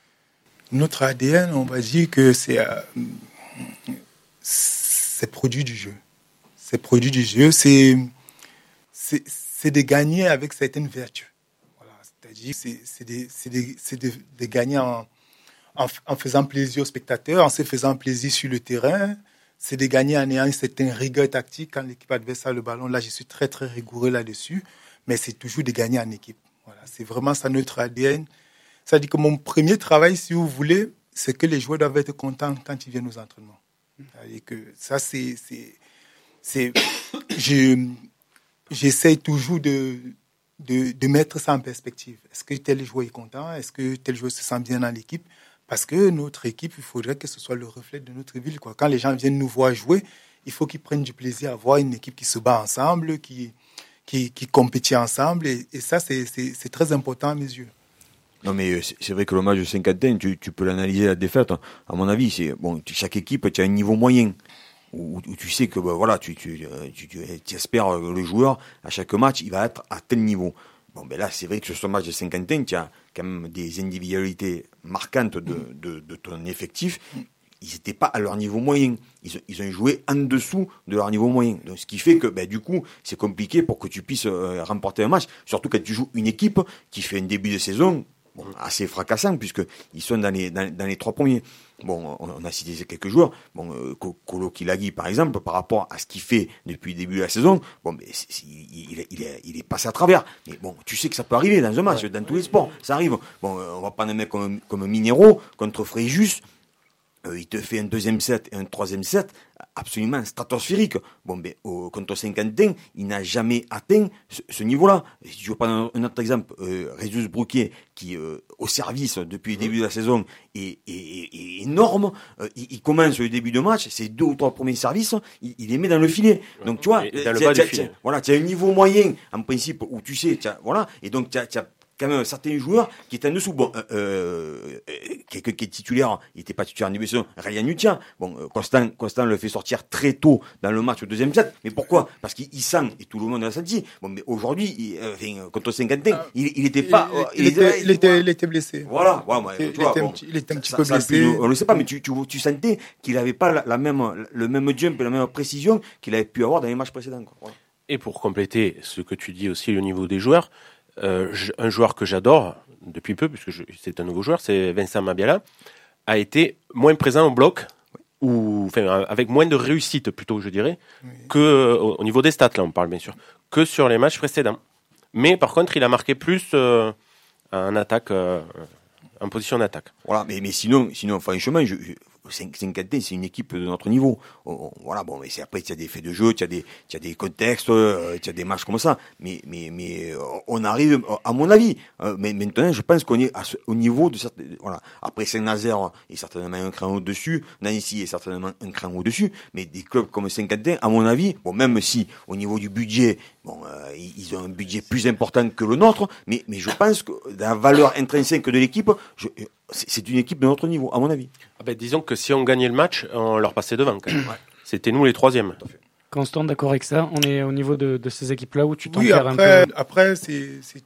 Notre A D N, on va dire que c'est, euh, c'est produit du jeu. C'est produit du jeu. C'est, c'est, c'est de gagner avec certaines vertus. Voilà. C'est-à-dire, c'est, c'est, de, c'est, de, c'est de, de gagner en, en, en faisant plaisir aux spectateurs, en se faisant plaisir sur le terrain. C'est de gagner en ayant une certaine rigueur tactique quand l'équipe adverse a le ballon. Là, je suis très, très rigoureux là-dessus. Mais c'est toujours de gagner en équipe. Voilà. C'est vraiment ça notre A D N. Ça dit que mon premier travail, si vous voulez, c'est que les joueurs doivent être contents quand ils viennent aux entraînements. C'est-à-dire que ça, c'est... c'est, c'est je, j'essaie toujours de, de, de mettre ça en perspective. Est-ce que tel joueur est content? Est-ce que tel joueur se sent bien dans l'équipe? Parce que notre équipe, il faudrait que ce soit le reflet de notre ville, quoi. Quand les gens viennent nous voir jouer, il faut qu'ils prennent du plaisir à voir une équipe qui se bat ensemble, qui, qui, qui compétit ensemble. Et, et ça, c'est, c'est, c'est très important à mes yeux. Non, mais c'est vrai que le match de Saint-Quentin, tu, tu peux l'analyser la défaite. À mon avis, c'est bon. Chaque équipe, tu as un niveau moyen où, où tu sais que ben, voilà, tu, tu, tu, tu, tu espères le joueur à chaque match, il va être à tel niveau. Bon, ben là, c'est vrai que sur ce match de Saint-Quentin, tu as quand même des individualités marquantes de, de, de ton effectif. Ils n'étaient pas à leur niveau moyen. Ils, ils ont joué en dessous de leur niveau moyen. Donc, ce qui fait que, ben, du coup, c'est compliqué pour que tu puisses euh, remporter un match. Surtout quand tu joues une équipe qui fait un début de saison bon, assez fracassant, puisqu'ils sont dans les, dans, dans les trois premiers. Bon, on, on a cité quelques joueurs. Bon, euh, Kolo Kilagi, par exemple, par rapport à ce qu'il fait depuis le début de la saison, bon, ben, c'est, c'est, il, est, il, est, il est passé à travers. Mais bon, tu sais que ça peut arriver dans un match, ouais, dans tous les sports. Ça arrive. Bon, euh, on va prendre un mec comme, comme Minero contre Fréjus. Euh, il te fait un deuxième set et un troisième set absolument stratosphérique. Bon, ben, au, contre Saint-Quentin, il n'a jamais atteint ce, ce niveau-là. Et si je veux prendre un autre exemple, euh, Résus Brouquier, qui, euh, au service depuis le début de la saison, est, est, est, est énorme. Euh, il, il commence le début de match, ses deux ou trois premiers services, il, il les met dans le filet. Donc, tu vois, dans le bas du filet. Voilà, tu as un niveau moyen, en principe, où tu sais, voilà, et donc, tu as, quand même certains joueurs qui étaient en dessous. Bon, euh, euh, quelqu'un qui est titulaire, il n'était pas titulaire en début de saison, Ryan Nutia. Bon, euh, Constant, Constant le fait sortir très tôt dans le match au deuxième set. Mais pourquoi? Parce qu'il il sent, et tout le monde l'a senti. Bon, mais aujourd'hui, il, euh, enfin, contre Saint-Quentin, ah, il, il était pas, il, euh, il, il, était, il, était, il était blessé. Voilà, ouais, ouais, il, tu vois, était bon, un petit, il était un petit ça, peu ça, blessé. On ne le sait pas, mais tu, tu, tu sentais qu'il n'avait pas la, la même, le même jump et la même précision qu'il avait pu avoir dans les matchs précédents, quoi. Voilà. Et pour compléter ce que tu dis aussi au niveau des joueurs, euh, je, un joueur que j'adore depuis peu, puisque je, c'est un nouveau joueur, c'est Vincent Mabiala, a été moins présent au bloc, ou enfin avec moins de réussite plutôt, je dirais, oui. que euh, au niveau des stats, là on parle bien sûr, que sur les matchs précédents. Mais par contre, il a marqué plus euh, en attaque, euh, en position d'attaque. Voilà, mais mais sinon, sinon franchement, je, je Saint-Quentin, c'est une équipe de notre niveau. On, on, voilà, bon, mais c'est après, il y a des faits de jeu, il y a des, il y a des contextes, il euh, y a des matchs comme ça. Mais, mais, mais, on arrive, à mon avis. Euh, mais maintenant, je pense qu'on est à ce, au niveau de certaines, voilà. Après, Saint-Nazaire est certainement un cran au-dessus, Nancy est certainement un cran au-dessus. Mais des clubs comme Saint-Quentin, à mon avis, bon, même si, au niveau du budget, bon, euh, ils ont un budget plus important que le nôtre, mais, mais je pense que la valeur intrinsèque de l'équipe, je, c'est une équipe de notre niveau, à mon avis. Ah ben, disons que si on gagnait le match, on leur passait devant. Quand même. Ouais. C'était nous les troisièmes. Constant, d'accord avec ça? On est au niveau de, de ces équipes-là où tu t'en oui, perds après, un peu. Après, c'est, c'est...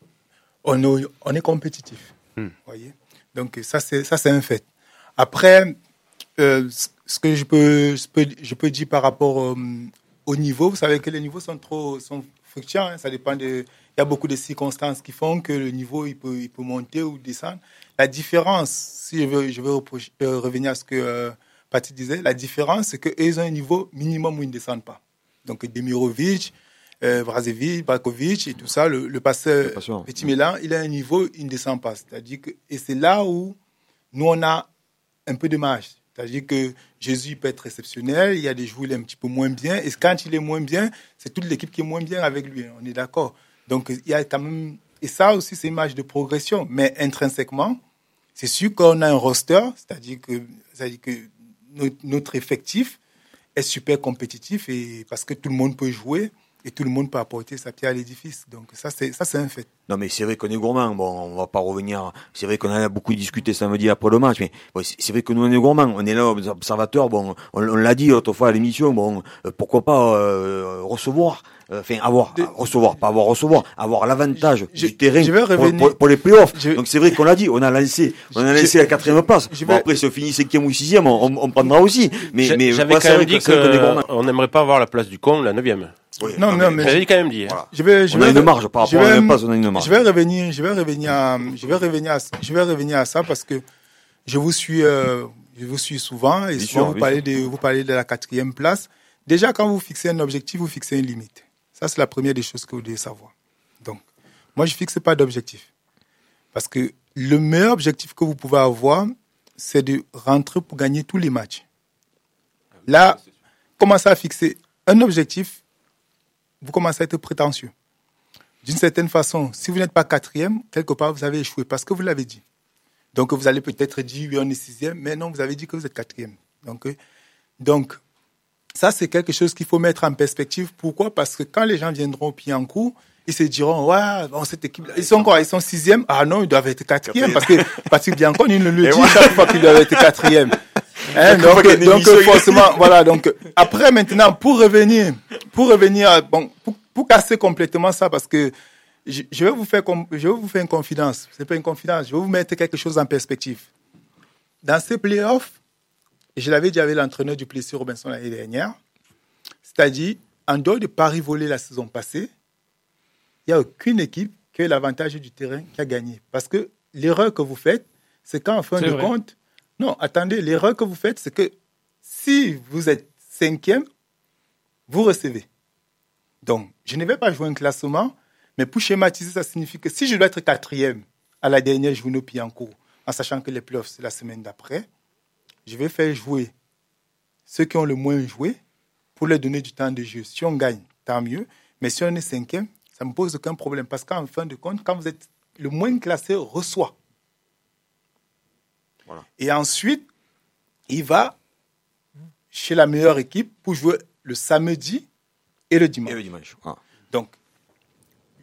On, est, on est compétitif. Hmm. Voyez. Donc ça, c'est ça, c'est un fait. Après, euh, ce que je peux, je peux, je peux dire par rapport euh, au niveau, vous savez que les niveaux sont trop, sont fluctuants. Hein, ça dépend de. Il y a beaucoup de circonstances qui font que le niveau il peut, il peut monter ou descendre. La différence, si je veux, je veux reprocher, euh, revenir à ce que euh, Paty disait, la différence, c'est qu'ils ont un niveau minimum où ils ne descendent pas. Donc Demirovic, euh, Brazevic, Brakovic et tout ça, le, le passeur Petit Milan, il a un niveau où il ne descend pas. C'est-à-dire que, et c'est là où nous, on a un peu de marge. C'est-à-dire que Jésus peut être exceptionnel, il y a des jours où il est un petit peu moins bien, et quand il est moins bien, c'est toute l'équipe qui est moins bien avec lui, on est d'accord. Donc, il y a quand même... Et ça aussi, c'est une marge de progression. Mais intrinsèquement, c'est sûr qu'on a un roster, c'est-à-dire que, c'est-à-dire que notre, notre effectif est super compétitif et parce que tout le monde peut jouer et tout le monde peut apporter sa pierre à l'édifice. Donc ça, c'est, ça, c'est un fait. Non, mais c'est vrai qu'on est gourmand. Bon, on va pas revenir. C'est vrai qu'on a beaucoup discuté samedi après le match, mais bon, c'est vrai que nous, on est gourmand. On est là, observateurs. Bon, on, on l'a dit autrefois à l'émission. Bon, euh, pourquoi pas euh, recevoir, enfin euh, avoir, de... recevoir, pas avoir recevoir, avoir l'avantage je, du terrain je vais revenir... pour, pour, pour les playoffs. Je... Donc c'est vrai qu'on l'a dit. On a lancé, on a lancé je... la quatrième place. Bon, vais... après, si on finit cinquième ou sixième, on, on, on prendra aussi. Mais, J'a, mais j'avais quand même dit qu'on n'aimerait pas avoir la place du con, la neuvième. Oui, non, non, mais j'avais quand même dit. Voilà. Je vais, je on vais, a une marge par rapport à une place, on a une marge. Je vais revenir, je vais revenir à, je vais revenir à, je vais revenir à ça parce que je vous suis, euh, je vous suis souvent et bien souvent sûr, vous parlez sûr. de, vous parlez de la quatrième place. Déjà, quand vous fixez un objectif, vous fixez une limite. Ça, c'est la première des choses que vous devez savoir. Donc, moi, je fixe pas d'objectif parce que le meilleur objectif que vous pouvez avoir, c'est de rentrer pour gagner tous les matchs. Là, commencez à fixer un objectif. Vous commencez à être prétentieux. D'une certaine façon, si vous n'êtes pas quatrième, quelque part, vous avez échoué parce que vous l'avez dit. Donc, vous allez peut-être dire, oui, on est sixième, mais non, vous avez dit que vous êtes quatrième. Donc, euh, donc ça, c'est quelque chose qu'il faut mettre en perspective. Pourquoi ? Parce que quand les gens viendront au Pied-en-Cour, ils se diront, ouais, bon, cette équipe, ils sont quoi ? Ils sont sixième ? Ah non, ils doivent être quatrième parce que Patrick Biancon, il le dit chaque fois qu'ils doivent être quatrième. Hein, donc, donc forcément, voilà. Donc après, maintenant, pour revenir, pour revenir, bon, pour, pour casser complètement ça, parce que je, je vais vous faire, je vais vous faire une confidence. C'est pas une confidence. Je vais vous mettre quelque chose en perspective. Dans ces playoffs, je l'avais dit avec l'entraîneur du Plessis Robinson l'année dernière. C'est-à-dire, en dehors de Paris volé la saison passée, il n'y a aucune équipe qui a eu l'avantage du terrain qui a gagné. Parce que l'erreur que vous faites, c'est qu'en fin c'est de vrai. compte. Non, attendez, l'erreur que vous faites, c'est que si vous êtes cinquième, vous recevez. Donc, je ne vais pas jouer un classement, mais pour schématiser, ça signifie que si je dois être quatrième à la dernière journée au Pied-en-Cour, en sachant que les playoffs, c'est la semaine d'après, je vais faire jouer ceux qui ont le moins joué pour leur donner du temps de jeu. Si on gagne, tant mieux. Mais si on est cinquième, ça ne me pose aucun problème. Parce qu'en fin de compte, quand vous êtes le moins classé, reçoit. Voilà. Et ensuite, il va chez la meilleure équipe pour jouer le samedi et le dimanche. Et le dimanche. Ah. Donc,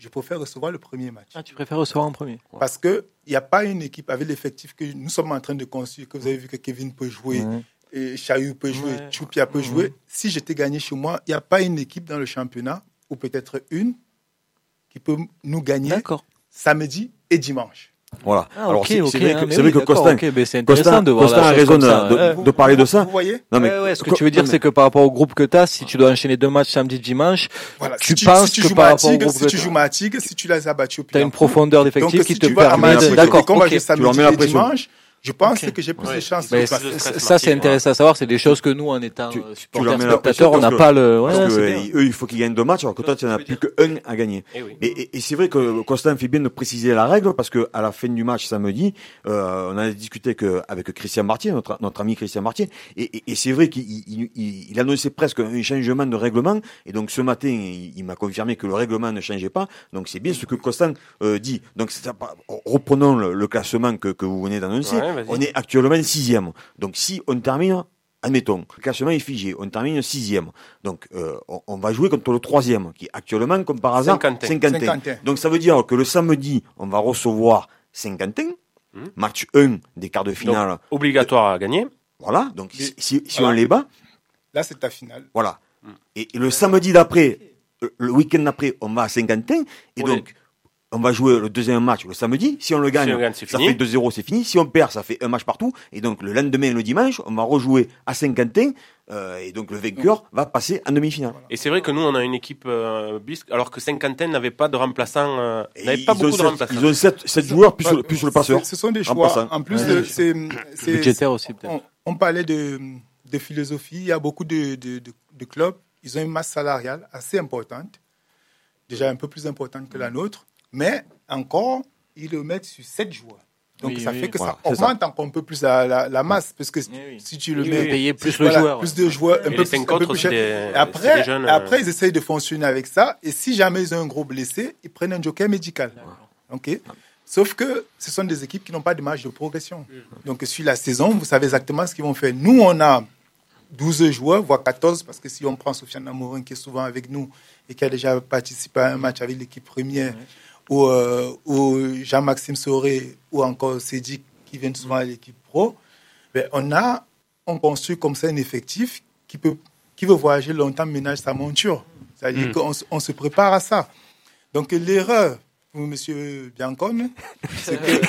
je préfère recevoir le premier match. Ah, tu préfères recevoir en premier? Ouais. Parce qu'il n'y a pas une équipe avec l'effectif que nous sommes en train de construire, que vous avez vu que Kevin peut jouer, ouais. et Chayou peut jouer, ouais. Choupia peut ouais. jouer. Si j'étais gagné chez moi, il n'y a pas une équipe dans le championnat, ou peut-être une, qui peut nous gagner D'accord. samedi et dimanche. Voilà. Ah, Alors okay, c'est, okay, c'est vrai que, que, c'est oui, vrai que Costin, okay, ben c'est intéressant Costin, de voir Costin la a raison de, ça, de, ouais. de parler de ça. Vous voyez non, mais, ouais, ouais, ce que tu veux dire, c'est que par rapport au groupe que tu as, si tu dois enchaîner deux matchs samedi dimanche, voilà, tu si penses tu, si tu que par rapport au groupe si que tu joues Matig, si tu les as battus, tu as une profondeur d'effectif donc, qui si te permet de, d'accord, qu'on va okay. jouer samedi et dimanche. Je pense okay. que j'ai plus ouais. de chances. Mais ça, ça c'est intéressant à savoir. C'est des choses que nous, en étant tu, supporters, spectateurs, on n'a pas le. Ouais, parce que eux, il faut qu'ils gagnent deux matchs, alors que toi, tu n'en as plus qu'un à gagner. Et, oui. et, et, et c'est vrai que Costin fait bien de préciser la règle, parce que à la fin du match samedi, euh, on a discuté que, avec Christian Martier, notre, notre ami Christian Martier, et, et, et c'est vrai qu'il il, il, il annonçait presque un changement de règlement. Et donc ce matin, il, il m'a confirmé que le règlement ne changeait pas. Donc c'est bien ce que Costin euh, dit. Donc c'est, reprenons le, le classement que, que vous venez d'annoncer. Ouais, on est actuellement sixième. Donc si on termine, admettons, le classement est figé, on termine sixième. Donc euh, on, on va jouer contre le troisième, qui est actuellement, comme par hasard, Saint-Quentin. Donc ça veut dire que le samedi, on va recevoir Saint-Quentin, mmh. match un des quarts de finale. Donc, obligatoire à gagner. Voilà, donc si, si, si voilà. on les bat... Là, c'est ta finale. Voilà. Mmh. Et, et le samedi d'après, le week-end d'après, on va à Saint-Quentin, et oui. donc... on va jouer le deuxième match le samedi. Si on le gagne, si on gagne ça fini. fait deux zéro, c'est fini. Si on perd, ça fait un match partout. Et donc, le lendemain, le dimanche, on va rejouer à Saint-Quentin. Euh, et donc, le vainqueur va passer en demi-finale. Et c'est vrai que nous, on a une équipe euh, bisque, alors que Saint-Quentin n'avait pas de remplaçants. Euh, n'avait pas beaucoup sept, de remplaçants. Ils ont sept joueurs, plus, le, plus le passeur. Ce sont des choix. En plus, ouais, de, c'est, c'est, budgétaire aussi, peut-être. On, on parlait de, de philosophie. Il y a beaucoup de, de, de, de clubs. Ils ont une masse salariale assez importante. Déjà un peu plus importante que la nôtre. Mais encore, ils le mettent sur sept joueurs. Donc, oui, ça oui, fait que voilà, ça augmente ça. encore un peu plus la, la, la masse. Parce que oui, oui. si tu le oui, mets... Oui, payer plus voilà, le joueur. Plus de joueurs, un peu, plus, un peu plus cher. Des, après, des jeunes, après euh... ils essayent de fonctionner avec ça. Et si jamais ils ont un gros blessé, ils prennent un joker médical. Okay. Sauf que ce sont des équipes qui n'ont pas de marge de progression. Donc, sur la saison, vous savez exactement ce qu'ils vont faire. Nous, on a douze joueurs, voire quatorze, parce que si on prend Sofiane Amorin, qui est souvent avec nous et qui a déjà participé à un match avec l'équipe première, oui. ou, euh, ou Jean-Maxime Soré, ou encore Cédric, qui viennent souvent à l'équipe pro, ben on a on construit comme ça un effectif qui, peut, qui veut voyager longtemps, ménage sa monture. C'est-à-dire mm. qu'on on se prépare à ça. Donc l'erreur, pour M. Biancone, c'est que...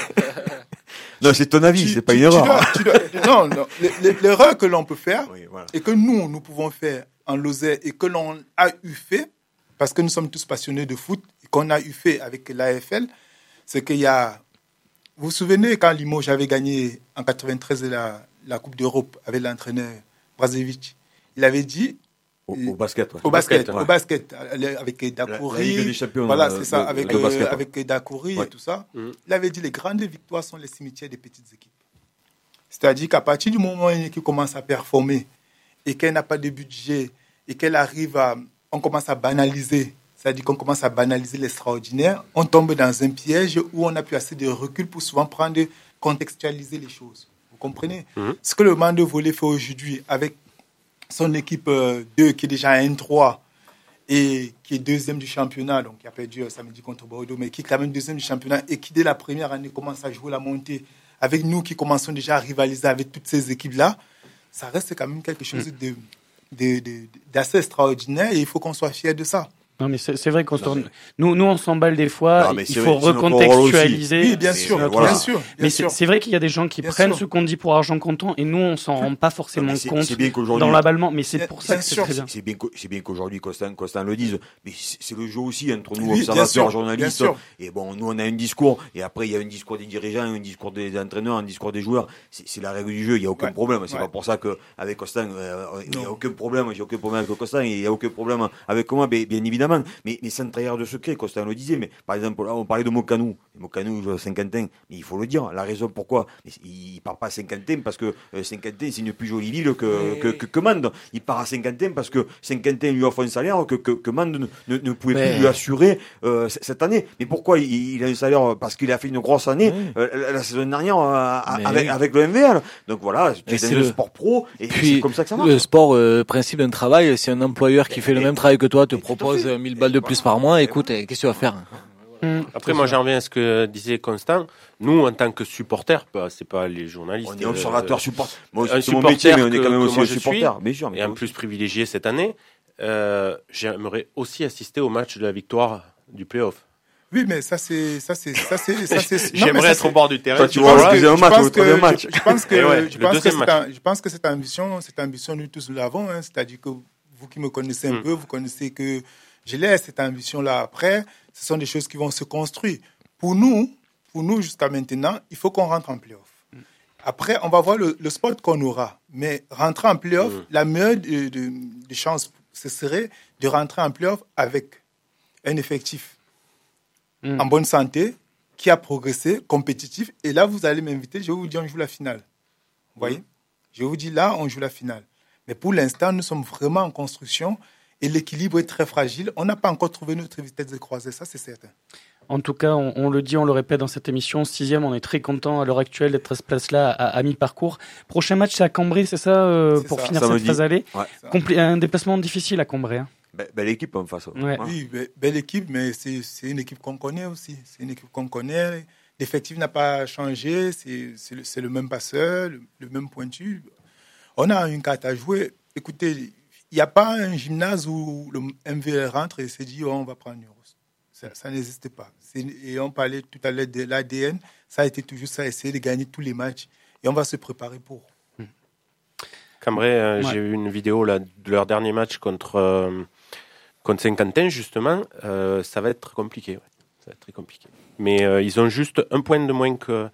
Non, c'est ton avis, tu, c'est pas tu, une erreur. Tu dois, tu dois, non, non. L'erreur que l'on peut faire, oui, voilà. et que nous, nous pouvons faire en Lozère, et que l'on a eu fait, parce que nous sommes tous passionnés de foot, et qu'on a eu fait avec l'A F L, c'est qu'il y a... Vous vous souvenez quand Limoges avait gagné en quatre-vingt-treize la, la Coupe d'Europe avec l'entraîneur Brazevic, il avait dit... Au, au basket, ouais. Au basket, ouais. au basket, avec Dakouri. La, la Ligue des Champions. Voilà, c'est ça, de, avec, de basket, euh, avec Dakouri ouais. et tout ça. Mmh. Il avait dit les grandes victoires sont les cimetières des petites équipes. C'est-à-dire qu'à partir du moment où une équipe commence à performer et qu'elle n'a pas de budget et qu'elle arrive à... On commence à banaliser, c'est-à-dire qu'on commence à banaliser l'extraordinaire, on tombe dans un piège où on n'a plus assez de recul pour souvent prendre, contextualiser les choses. Vous comprenez ? Mmh. Ce que le Mande Volley fait aujourd'hui avec son équipe deux qui est déjà à N trois et qui est deuxième du championnat, donc qui a perdu samedi contre Bordeaux, mais qui est quand même deuxième du championnat et qui dès la première année commence à jouer la montée avec nous qui commençons déjà à rivaliser avec toutes ces équipes-là, ça reste quand même quelque chose de, de, de, d'assez extraordinaire et il faut qu'on soit fiers de ça. Non, mais c'est, c'est vrai qu'on se tourne... nous, nous, on s'emballe des fois. Non, il faut vrai, recontextualiser. Oui, bien sûr, bien voilà. sûr. Bien mais sûr. C'est, c'est vrai qu'il y a des gens qui bien prennent sûr. ce qu'on dit pour argent comptant et nous, on s'en rend pas forcément c'est, compte c'est bien dans l'aballement. Mais c'est pour ça bien que c'est sûr. très bien. C'est bien, c'est bien qu'aujourd'hui, Costin, Costin le dise. Mais c'est le jeu aussi entre nous, oui, observateurs, journalistes. Et bon, nous, on a un discours. Et après, il y a un discours des dirigeants, un discours des entraîneurs, un discours des joueurs. C'est, c'est la règle du jeu. Il n'y a aucun ouais. problème. C'est ouais. pas pour ça qu'avec Costin, euh, il n'y a aucun problème. J'ai aucun problème avec Costin. Il n'y a aucun problème avec moi, bien évidemment. Mais, mais sans trahir de secret, Costin le disait, mais par exemple, là, on parlait de Mocanou. Mocanou joue à Saint-Quentin, mais il faut le dire, la raison pourquoi. Il ne part pas à Saint-Quentin parce que euh, Saint-Quentin, c'est une plus jolie ville que, que, que, que Mende. Il part à Saint-Quentin parce que Saint-Quentin lui offre un salaire que, que, que Mende ne, ne, ne pouvait mais... plus lui assurer euh, cette année. Mais pourquoi il, il a un salaire? Parce qu'il a fait une grosse année euh, la, la saison dernière euh, avec, avec le M V L. Donc voilà, c'est le sport pro et puis, c'est comme ça que ça marche. Le sport, euh, principe d'un travail, si un employeur qui fait le même travail que toi te propose mille balles de plus par mois, écoute, qu'est-ce que tu vas faire? Après, moi, j'en reviens à ce que disait Constant. Nous, en tant que supporters, bah, c'est pas les journalistes. On est observateur euh, supporter. Moi, un c'est mon métier, mais on est quand même que aussi moi, un je supporter. suis, Bien sûr. Mais et en plus privilégié cette année, euh, j'aimerais aussi assister au match de la victoire du play-off. Oui, mais ça, c'est, ça, c'est, ça, c'est, ça, c'est, j'aimerais être au bord du terrain. Toi, tu vois, c'est un match ou le troisième match. Je pense que, ouais, je pense que c'est un, je pense que cette ambition, cette ambition, nous tous l'avons, hein. C'est-à-dire que vous qui me connaissez un mm. peu, vous connaissez que je l'ai, cette ambition-là. Après, ce sont des choses qui vont se construire. Pour nous, pour nous, jusqu'à maintenant, il faut qu'on rentre en play-off. Mm. Après, on va voir le, le spot qu'on aura. Mais rentrer en play-off, mm. la meilleure de, de, de chance, ce serait de rentrer en play-off avec un effectif mm. en bonne santé, qui a progressé, compétitif. Et là, vous allez m'inviter, je vais vous dire, on joue la finale. Vous voyez? Mm. Je vous dis, là, on joue la finale. Mais pour l'instant, nous sommes vraiment en construction et l'équilibre est très fragile. On n'a pas encore trouvé notre vitesse de croisée, ça, c'est certain. En tout cas, on, on le dit, on le répète dans cette émission, sixième, on est très content à l'heure actuelle d'être à cette place-là à, à mi-parcours. Prochain match, c'est à Cambrai, c'est ça, euh, c'est pour ça. finir ça cette phase allée. Ouais. Compl- un déplacement difficile à Cambrai. Hein. Be- belle équipe en face. Ouais. Oui, be- belle équipe, mais c'est, c'est une équipe qu'on connaît aussi. C'est une équipe qu'on connaît. L'effectif n'a pas changé, c'est, c'est, le, c'est le même passeur, le, le même pointu. On a une carte à jouer. Écoutez, il n'y a pas un gymnase où le M V rentre et se dit oh, on va prendre une rose. Ça, ça n'existe pas. C'est, et on parlait tout à l'heure de l'A D N. Ça a été toujours ça, essayer de gagner tous les matchs. Et on va se préparer pour. Cambrai, euh, ouais. j'ai vu une vidéo là, de leur dernier match contre, euh, contre Saint-Quentin, justement. Euh, ça va être compliqué. Ouais. Ça va être très compliqué. Mais euh, ils ont juste un point de moins que,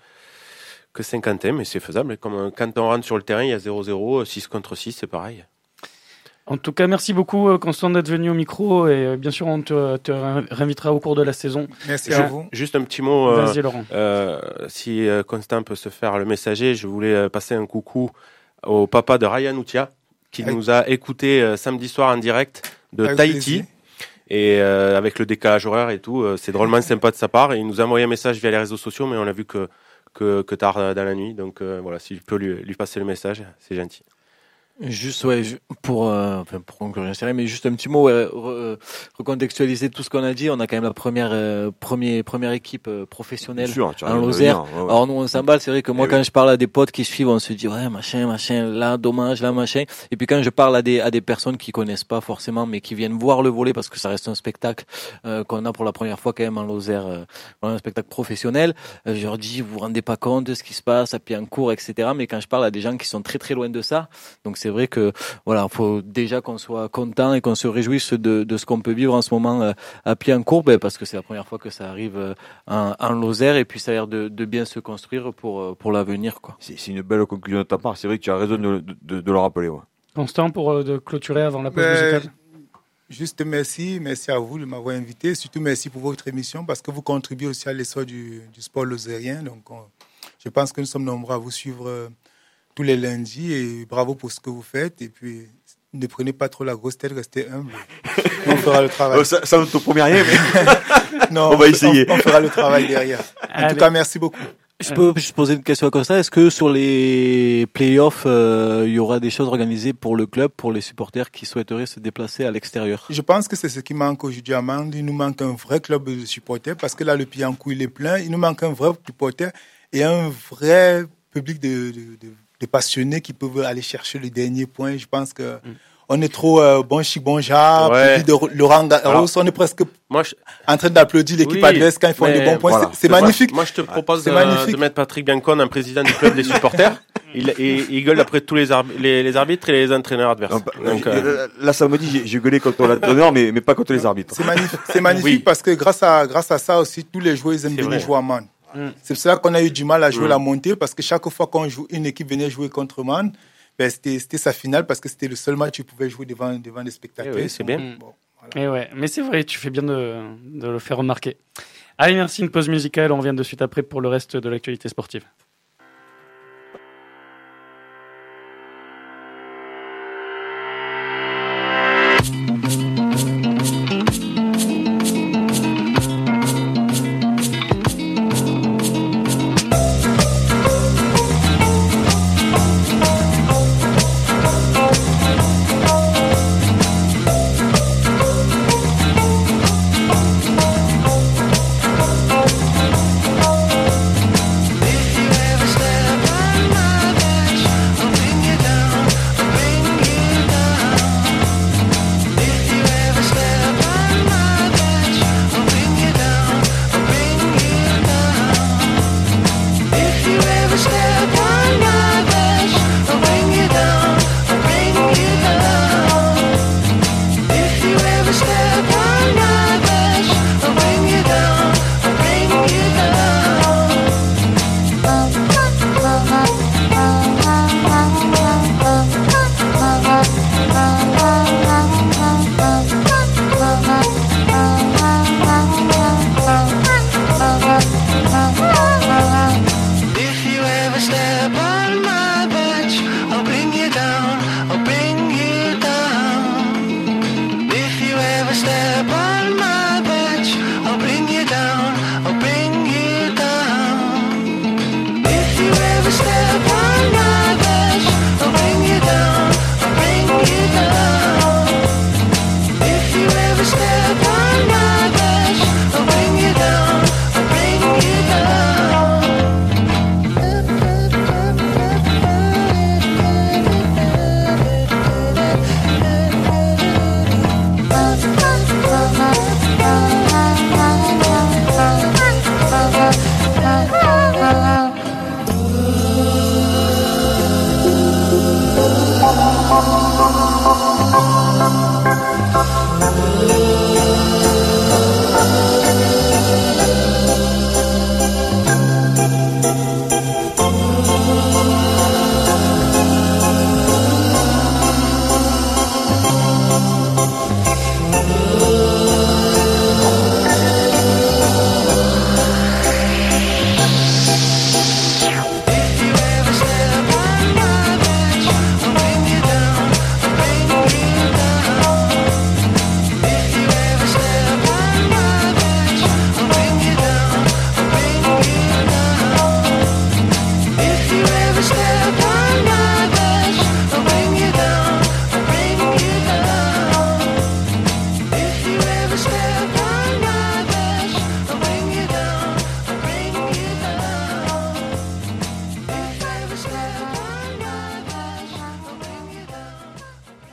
que Saint-Quentin, mais c'est faisable. Comme, quand on rentre sur le terrain, il y a zéro zéro, six contre six, c'est pareil. En tout cas, merci beaucoup, Constant, d'être venu au micro. Et bien sûr, on te, te réinvitera au cours de la saison. Merci Je, à vous. Juste un petit mot. Euh, Vas-y, Laurent. Euh, si euh, Constant peut se faire le messager, je voulais euh, passer un coucou au papa de Ryan Outia, qui avec... nous a écouté euh, samedi soir en direct de avec Tahiti. Plaisir. Et euh, avec le décalage horaire et tout, euh, c'est drôlement sympa de sa part. Et il nous a envoyé un message via les réseaux sociaux, mais on l'a vu que, que, que tard dans la nuit. Donc euh, voilà, si je peux lui, lui passer le message, c'est gentil. Juste, ouais, pour, euh, enfin, pour conclure, je sais mais juste un petit mot, ouais, re, recontextualiser tout ce qu'on a dit. On a quand même la première, euh, premier, première équipe euh, professionnelle sûr, en Lozère. Ouais, ouais. Alors nous, on s'emballe. C'est vrai que moi, et quand oui. je parle à des potes qui suivent, on se dit, ouais, machin, machin, là, dommage, là, machin. Et puis quand je parle à des, à des personnes qui connaissent pas forcément, mais qui viennent voir le volley parce que ça reste un spectacle, euh, qu'on a pour la première fois quand même en Lozère, euh, un spectacle professionnel, euh, je leur dis, vous vous rendez pas compte de ce qui se passe à Piancourt, et cetera. Mais quand je parle à des gens qui sont très, très loin de ça, donc c'est C'est vrai que voilà, faut déjà qu'on soit content et qu'on se réjouisse de, de ce qu'on peut vivre en ce moment euh, à Piancourt, ben, parce que c'est la première fois que ça arrive euh, en, en Lozère et puis ça a l'air de, de bien se construire pour pour l'avenir, quoi. C'est, c'est une belle conclusion de ta part. C'est vrai que tu as raison de, de, de le rappeler. Ouais. Constant, pour euh, de clôturer avant la pause ben, musicale. Juste merci, merci à vous de m'avoir invité. Surtout merci pour votre émission parce que vous contribuez aussi à l'essor du, du sport lozérien. Donc, on, je pense que nous sommes nombreux à vous suivre. Euh, tous les lundis et bravo pour ce que vous faites et puis ne prenez pas trop la grosse tête, restez humble. On fera le travail. Ça, ça ne te promet rien, mais non, on va essayer. On, on fera le travail derrière. En Allez. tout cas, merci beaucoup. Je peux juste poser une question comme ça. Est-ce que sur les playoffs, euh, il y aura des choses organisées pour le club, pour les supporters qui souhaiteraient se déplacer à l'extérieur? Je pense que c'est ce qui manque aujourd'hui à Mende. Il nous manque un vrai club de supporters parce que là, le Piancourt, il est plein. Il nous manque un vrai supporter et un vrai public de, de, de des passionnés qui peuvent aller chercher le dernier point. Je pense que mm. on est trop euh, bon chic, bon genre, ouais. de Laurent Garros, on est presque moi, je... en train d'applaudir l'équipe oui, adverse quand ils font des bons points. Voilà. C'est, c'est magnifique. Moi, je te propose de, de mettre Patrick Biancon, un président du club des supporters. Il, il, il gueule après tous les, arbi- les, les arbitres et les entraîneurs adverses. Non, bah, Donc, euh... Là, ça me dit, j'ai, j'ai gueulé contre l'entraîneur, mais, mais pas contre les arbitres. C'est magnifique, c'est magnifique oui. parce que grâce à, grâce à ça aussi, tous les joueurs aiment venir jouer à Man. Mm. C'est pour ça qu'on a eu du mal à jouer mm. la montée parce que chaque fois qu'on joue, une équipe venait jouer contre Man, ben c'était, c'était sa finale parce que c'était le seul match où tu pouvais jouer devant, devant des spectateurs. Eh oui, c'est bien. Bon, voilà. Et ouais, mais c'est vrai, tu fais bien de, de le faire remarquer. Allez, merci, une pause musicale. On revient de suite après pour le reste de l'actualité sportive.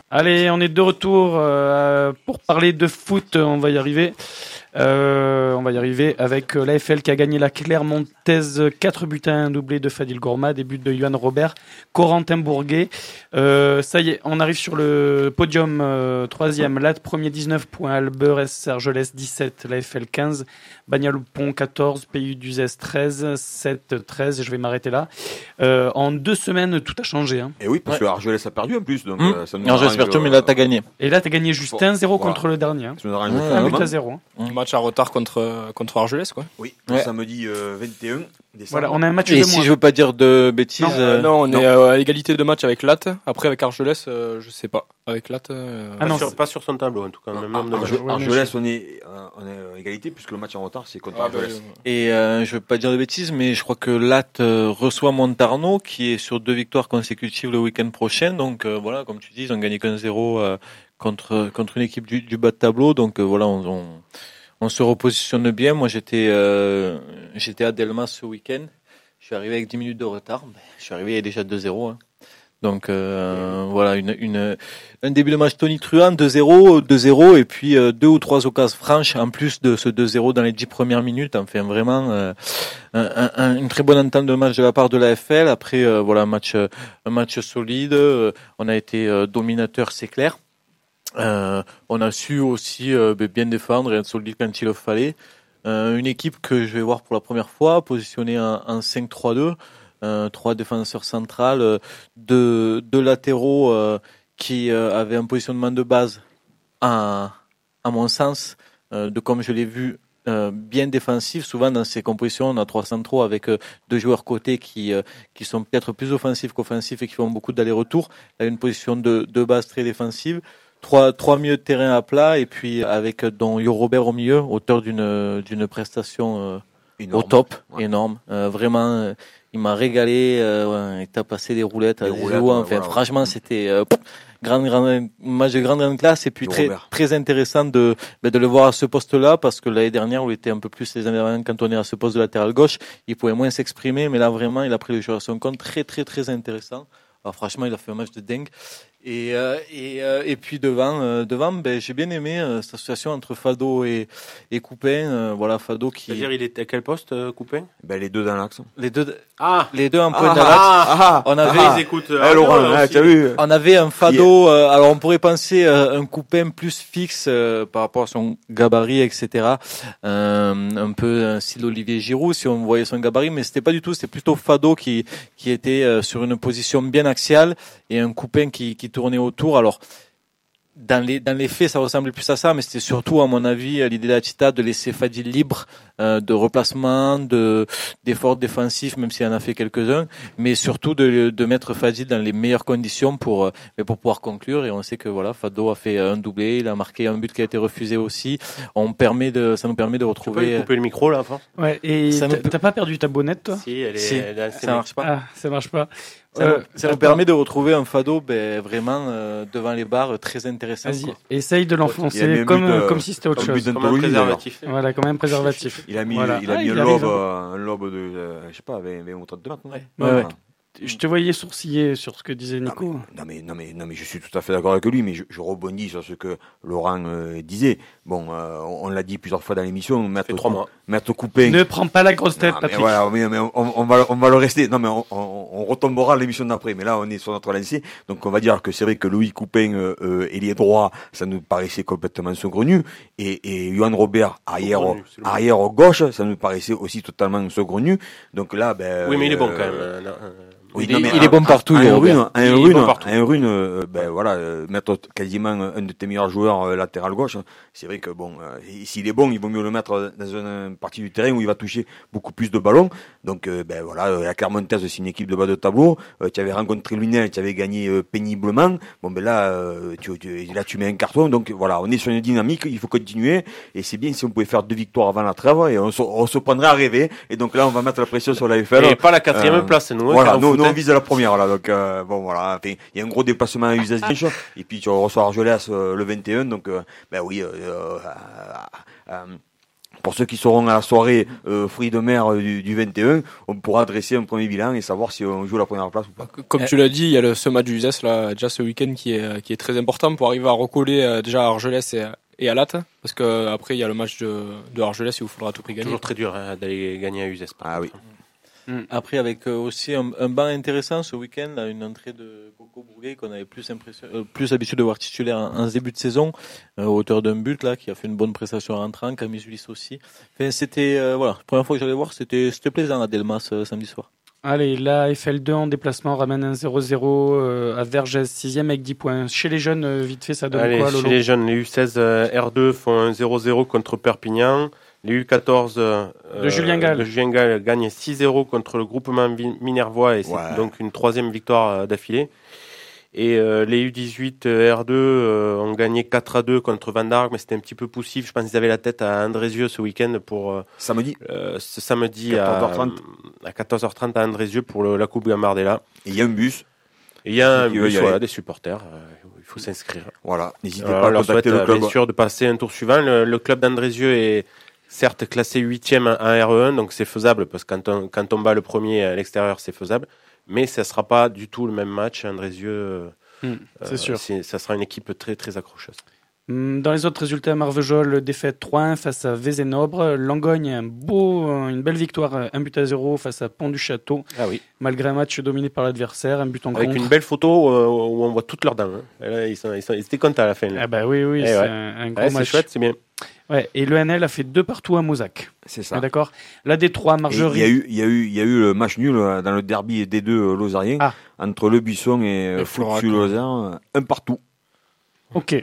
Allez, on est de retour euh, pour parler de foot. On va y arriver. Euh, on va y arriver avec l'A F L qui a gagné la Clermontaise quatre buts à un, doublé de Fadil Gourma, des buts de Yohan Robert, Corentin Bourguet. Euh, ça y est, on arrive sur le podium. Euh, troisième, Latte premier dix-neuf points, Alberes Argelès dix-sept, l'A F L quinze, Bagnols-Pont quatorze, P U d'Uzès treize, sept treize. Je vais m'arrêter là. Euh, en deux semaines, tout a changé. Hein. Et oui, parce ouais. que Argelès a perdu en plus. Donc, mmh. euh, ça nous Argelès perdu, mais là t'as gagné. Et là t'as gagné juste bon. un zéro voilà. contre le dernier. Hein. Ça nous arrange un but à zéro. Hein. Un match à retard contre, contre Argelès, quoi. Oui, ouais. samedi euh, vingt et un décembre. Voilà, on a un match et de si moins. je veux pas dire de bêtises. Non, euh, non on non. est euh, à égalité de match avec Latte. Après, avec Argelès, euh, je sais pas. Avec Latte. Euh... Ah non, pas, sur, pas sur son tableau, en tout cas. Non, même ah, de Argelès, Argelès, on est, euh, on est à égalité, puisque le match en retard, c'est contre ah, Argelès. Bah, et euh, je veux pas dire de bêtises, mais je crois que Latte euh, reçoit Montarno, qui est sur deux victoires consécutives le week-end prochain. Donc euh, voilà, comme tu dis, ils ont gagné qu'un zéro euh, contre, contre une équipe du, du bas de tableau. Donc euh, voilà, on. on On se repositionne bien. Moi, j'étais, euh, j'étais à Delmas ce week-end. Je suis arrivé avec dix minutes de retard. Je suis arrivé il y a déjà deux zéro. Hein. Donc, euh, voilà, une, une, un début de match tonitruant, deux zéro, deux zéro, et puis euh, deux ou trois occasions franches en plus de ce deux zéro dans les dix premières minutes. Enfin, vraiment, euh, un, un, une très bonne entente de match de la part de l'A F L. Après, euh, voilà, un match, un match solide. Euh, on a été euh, dominateur, c'est clair. Euh, on a su aussi euh, bien défendre et être solide quand il le fallait. Euh, une équipe que je vais voir pour la première fois, positionnée en, en cinq trois deux, euh, trois défenseurs centrales, euh, deux, deux latéraux euh, qui euh, avaient un positionnement de base, à, à mon sens, euh, de comme je l'ai vu, euh, bien défensif. Souvent dans ces compositions, on a trois centraux avec euh, deux joueurs côtés qui euh, qui sont peut-être plus offensifs qu'offensifs et qui font beaucoup d'allers-retours. Il y a une position de, de base très défensive. Trois, trois milieux de terrain à plat et puis avec dont Yo Robert au milieu, auteur d'une d'une prestation euh, au top, ouais. énorme. Euh, vraiment, euh, il m'a régalé. Euh, ouais, il t'a passé des roulettes, des roulettes ouais, enfin, voilà, franchement, ouais. c'était euh, grande, grande match de grande, grande classe et puis Yo très, Robert. très intéressant de ben, de le voir à ce poste-là parce que l'année dernière, où il était un peu plus les années dernières quand on est à ce poste de latéral gauche, il pouvait moins s'exprimer, mais là vraiment, il a pris le jeu à son compte, très, très, très intéressant. Alors franchement, il a fait un match de dingue. Et euh, et euh, et puis devant euh, devant ben j'ai bien aimé euh, cette association entre Fado et et Coupin, euh, voilà Fado qui C'est-à-dire il était à quel poste euh, Coupin? Ben les deux dans l'axe. Les deux de... Ah, les deux en point ah, de l'axe. Ah, ah, on avait ah, ils écoutent euh, Laurent, ah, tu as vu on avait un Fado euh, alors on pourrait penser euh, un Coupin plus fixe euh, par rapport à son gabarit et cetera. Euh, un peu un style Olivier Giroud si on voyait son gabarit, mais c'était pas du tout, c'était plutôt Fado qui qui était euh, sur une position bien axiale et un Coupin qui qui tournait autour. Alors dans les dans les faits, ça ressemblait plus à ça, mais c'était surtout, à mon avis, l'idée d'Atita de laisser Fadil libre euh, de replacement, de d'efforts défensifs, même s'il en a fait quelques-uns, mais surtout de de mettre Fadil dans les meilleures conditions pour pour pouvoir conclure. Et on sait que voilà, Fado a fait un doublé, il a marqué un but qui a été refusé aussi. On permet de ça nous permet de retrouver. Tu peux couper le micro là, enfin. Ouais. Et ça t'as, nous... t'as pas perdu ta bonnette, toi? Si, elle est. Si, elle est ça marche pas. Ah, ça marche pas. Ça, euh, ça nous permet de retrouver un Fado ben, vraiment euh, devant les barres très intéressant. Vas-y, essaye de l'enfoncer comme, de, comme si c'était autre chose. Comme un préservatif. Voilà, comme un préservatif. Il a mis, voilà. il a ah, mis il un, lobe, euh, un lobe de, euh, je sais pas, vingt ou trente mètres. Ouais. Ouais, ouais. Je te voyais sourciller sur ce que disait Nico. Non mais, non mais, non mais, non mais je suis tout à fait d'accord avec lui, mais je, je rebondis sur ce que Laurent euh, disait. Bon, euh, on, on l'a dit plusieurs fois dans l'émission, mettre trois mois. Mettre Coupin. Ne prends pas la grosse tête, non, Patrick. Mais voilà, mais, mais on, on, va, on va le rester. Non mais on, on, on retombera à l'émission d'après. Mais là, on est sur notre lancée, donc on va dire que c'est vrai que Louis Coupin, euh, ailier droit, ça nous paraissait complètement saugrenu, et, et Yohan Robert arrière, saugrenu, arrière gauche, ça nous paraissait aussi totalement saugrenu. Donc là, ben. Oui, mais il est bon euh, quand même. Euh, là, euh... Oui, il, non, est, il est bon partout. Un, un rune, un rune, bon partout. un rune, euh, ben voilà, euh, mettre quasiment un de tes meilleurs joueurs euh, latéral gauche. C'est vrai que bon, euh, s'il est bon, il vaut mieux le mettre dans une partie du terrain où il va toucher beaucoup plus de ballons. Donc euh, ben voilà, euh, la Clermontaise c'est une équipe de bas de tableau. Euh, tu avais rencontré Lunel, tu avais gagné euh, péniblement. Bon ben là, euh, tu, tu, là tu mets un carton. Donc voilà, on est sur une dynamique, il faut continuer. Et c'est bien si on pouvait faire deux victoires avant la trêve et on se, on se prendrait à rêver. Et donc là, on va mettre la pression sur la F L. Et pas la quatrième euh, place, nous. Voilà, nous, nous on vise la première là. Donc euh, bon voilà, il y a un gros déplacement à Uzès et puis tu reçois Argelès euh, le vingt et un, donc euh, ben oui, euh, euh, euh, pour ceux qui seront à la soirée euh, fruits de mer du, du vingt et un, on pourra dresser un premier bilan et savoir si on joue la première place ou pas. Comme tu l'as dit, il y a le, ce match du U S là, déjà ce week-end qui est, qui est très important pour arriver à recoller euh, déjà à Argelès et, et à Latte, parce que après il y a le match de, de Argelès où il faudra à tout prix gagner. Toujours très dur hein, d'aller gagner à U S. Ah oui. Après, avec euh, aussi un, un banc intéressant ce week-end, là, une entrée de Coco Bourguet qu'on avait plus, impression, euh, plus habitude de voir titulaire en, en ce début de saison, euh, à hauteur d'un but, là, qui a fait une bonne prestation en rentrant, Camille Zulis aussi. Enfin, c'était, euh, voilà, la première fois que j'allais voir, c'était, c'était plaisant à Delmas euh, samedi soir. Allez, la F L deux en déplacement ramène un zéro zéro euh, à Vergès, sixième avec dix points. Chez les jeunes, euh, vite fait, ça donne Allez, quoi, Lolo? Chez les jeunes, les U seize euh, R deux font un zéro zéro contre Perpignan. Les U quatorze euh, de Julien Gall. de Julien Gall gagnent six zéro contre le groupement Minervois et c'est Ouais. donc une troisième victoire euh, d'affilée. Et euh, les U dix-huit euh, R deux euh, ont gagné quatre à deux contre Van Dark, mais c'était un petit peu poussif. Je pense qu'ils avaient la tête à Andrézieux ce week-end pour euh, samedi. Euh, ce samedi quatorze heures trente à, à quatorze heures trente à Andrézieux pour le, la Coupe Gambardella. Et il y a un bus. Et il y a un qui bus, voilà, des supporters. Euh, il faut s'inscrire. Voilà, n'hésitez Alors, pas à leur contacter souhaite, le club. bien sûr de passer un tour suivant. Le, le club d'Andrézieux est certes classé huitième en R E un, donc c'est faisable, parce que quand on, quand on bat le premier à l'extérieur, c'est faisable. Mais ça ne sera pas du tout le même match. Andrézieux, mmh, c'est euh, sûr. C'est, ça sera une équipe très, très accrocheuse. Dans les autres résultats, Marvejols défaite trois un face à Vézénobre. Langogne, un beau, une belle victoire, un but à zéro face à Pont-du-Château. Ah oui. Malgré un match dominé par l'adversaire, un but en Avec contre. une belle photo euh, où on voit toutes leurs dents. Hein. Et là, ils, sont, ils, sont, ils étaient contents à la fin. Là. Ah bah oui, oui, et c'est ouais. un, un gros ouais, match. C'est chouette, c'est bien. Ouais, et le N L a fait deux partout à Mozac. C'est ça. D'accord. La D trois, Margerie. Il y a eu, il y a eu, il y a eu le match nul dans le derby des deux Lozériens ah. entre Le Buisson et, et Florac-sur-Lozère, un partout. Ok.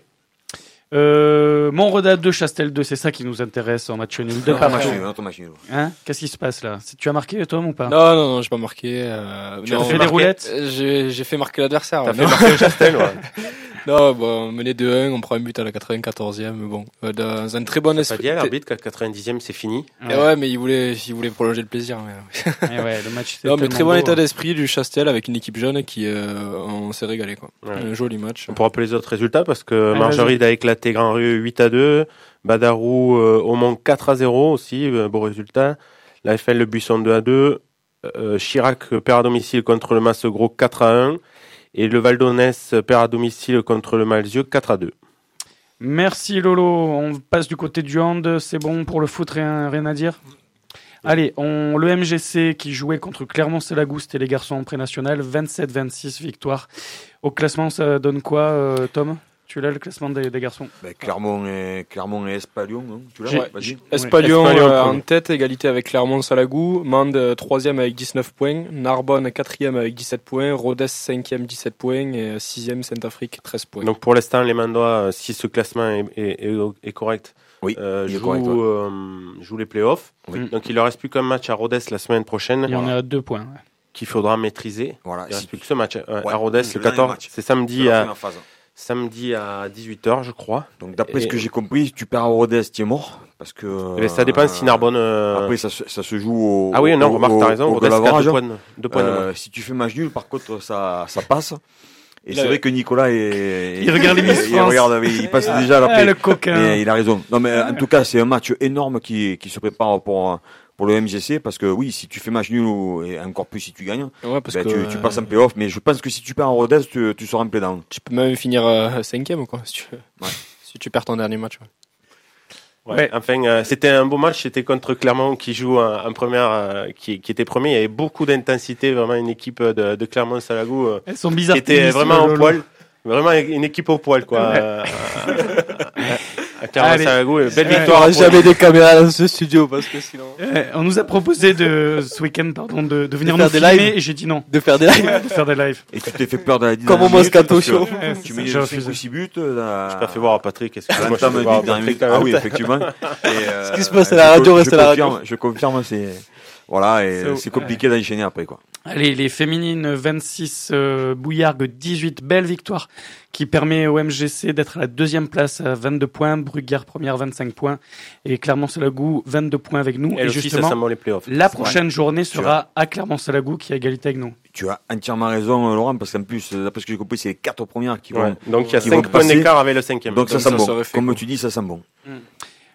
Euh, Montredat deux, Chastel deux, c'est ça qui nous intéresse en match nul. Deux partout. Match nul. Hein? Qu'est-ce qui se passe là? Tu as marqué, Tom, ou pas? Non, non, non, j'ai pas marqué. Euh, tu non, as fait des roulettes? J'ai, j'ai fait marquer l'adversaire. T'as ouais. fait marquer le Chastel, ouais. Non, bon, on menait deux un, on prend un but à la quatre-vingt-quatorzième, mais bon, euh, dans un très bon esprit. Pas dit à l'arbitre qu'à quatre-vingt-dixième c'est fini. Ouais. ouais, mais il voulait, il voulait prolonger le plaisir. Mais... Et ouais, le match. Non, mais très bon beau, état hein. d'esprit du Chastel avec une équipe jeune qui, euh, on s'est régalé, quoi. Ouais. Un joli match. On pourra rappeler les autres résultats parce que ah, Margeride a éclaté Grand Rue huit à deux, Badarou euh, au Mans quatre à zéro aussi, euh, beau résultat. La F L Le Buisson deux à deux, euh, Chirac perd à domicile contre le Massegros quatre à un. Et le Val d'Onès perd à domicile contre le Malzieu quatre à deux. Merci Lolo. On passe du côté du hand. C'est bon pour le foot, rien, rien à dire. Allez, on, le M G C qui jouait contre Clermont-Sélagou, c'était les garçons en pré-national, vingt-sept vingt-six victoire. Au classement, ça donne quoi, euh, Tom? Tu l'as, le classement des, des garçons? Ben, Clermont et, Clermont et Espalion, hein. Tu l'as? J'ai, ouais, vas-y. Espalion, ouais. euh, en tête, égalité avec Clermont-Salagou, Mende euh, troisième avec dix-neuf points, Narbonne quatrième avec dix-sept points, Rodez cinquième dix-sept points et sixième Saint-Afrique treize points. Donc pour l'instant, les Mandois, si ce classement est, est, est, est correct, oui, euh, il est jouent, correct, ouais. euh, jouent les playoffs. Oui. Donc il leur reste plus qu'un match à Rodez la semaine prochaine. Il y en a deux points. Ouais. Qu'il faudra maîtriser. Voilà. Il reste plus que ce match. Ouais, ouais, à Rodez, c'est le quatorze, c'est samedi à, samedi à dix-huit heures, je crois. Donc d'après et... ce que j'ai compris, tu perds à Rodez, tu es mort. Parce que, euh, ça dépend si Narbonne... Euh... Après, ça, ça se joue au... Ah oui, non, au, remarque, au, t'as raison. au Rodez, c'est deux points, deux points euh, de si tu fais match nul, par contre, ça, ça passe. Et là, c'est vrai que Nicolas est, il regarde les Miss il France. regarde, il passe déjà à la ah, le coquin. Mais il a raison. Non, mais en tout cas, c'est un match énorme qui, qui se prépare pour, pour le M G C parce que oui, si tu fais match nul ou, et encore plus si tu gagnes, ouais, parce ben, que, tu, tu passes en play-off. Mais je pense que si tu perds en Rodez, tu, tu seras en play-down. Tu peux même finir euh, cinquième, quoi, si tu, ouais. si tu perds ton dernier match. Ouais. Ouais, ouais. Enfin, euh, c'était un beau match. C'était contre Clermont qui joue en, en première, euh, qui, qui était premier. Il y avait beaucoup d'intensité, vraiment une équipe de, de Clermont-Salagou euh, Elles sont bizarres. Qui était vraiment au poil. Vraiment une équipe au poil, quoi. Ouais. Euh, à Clermont-Salagou, belle ouais. victoire. Il n'y aura jamais des caméras dans ce studio parce que sinon. Euh, on nous a proposé de ce week-end, pardon, de, de venir de nous faire filmer des lives. Et j'ai dit non. De faire des lives. Ouais, de faire des lives. Et tu t'es fait peur de la Comme au Moscato Show. Tu mets cinq ou six buts. Là... Je t'ai fait voir à Patrick. Est-ce que à moi je peux voir à Patrick Ah oui, effectivement. Et, euh, Ce qui se passe à la radio reste à la radio. Je confirme, c'est voilà, et c'est, c'est compliqué ouais. d'enchaîner après, quoi. Allez, les féminines vingt-six, euh, Bouillargues dix-huit, belle victoire qui permet au M G C d'être à la deuxième place à vingt-deux points, Brugère première vingt-cinq points et Clermont-Salagou vingt-deux points avec nous. Et, et aussi, justement, ça les playoffs. La prochaine ouais. journée sera as... à Clermont-Salagou qui a égalité avec nous. Tu as entièrement raison, Laurent, parce qu'en plus, d'après ce que j'ai compris, c'est les quatre premières qui vont. Ouais. Donc il y a cinq points d'écart avec le cinquième. Donc, Donc ça, ça sent bon. Fait Comme quoi. tu dis, ça sent bon. Mm.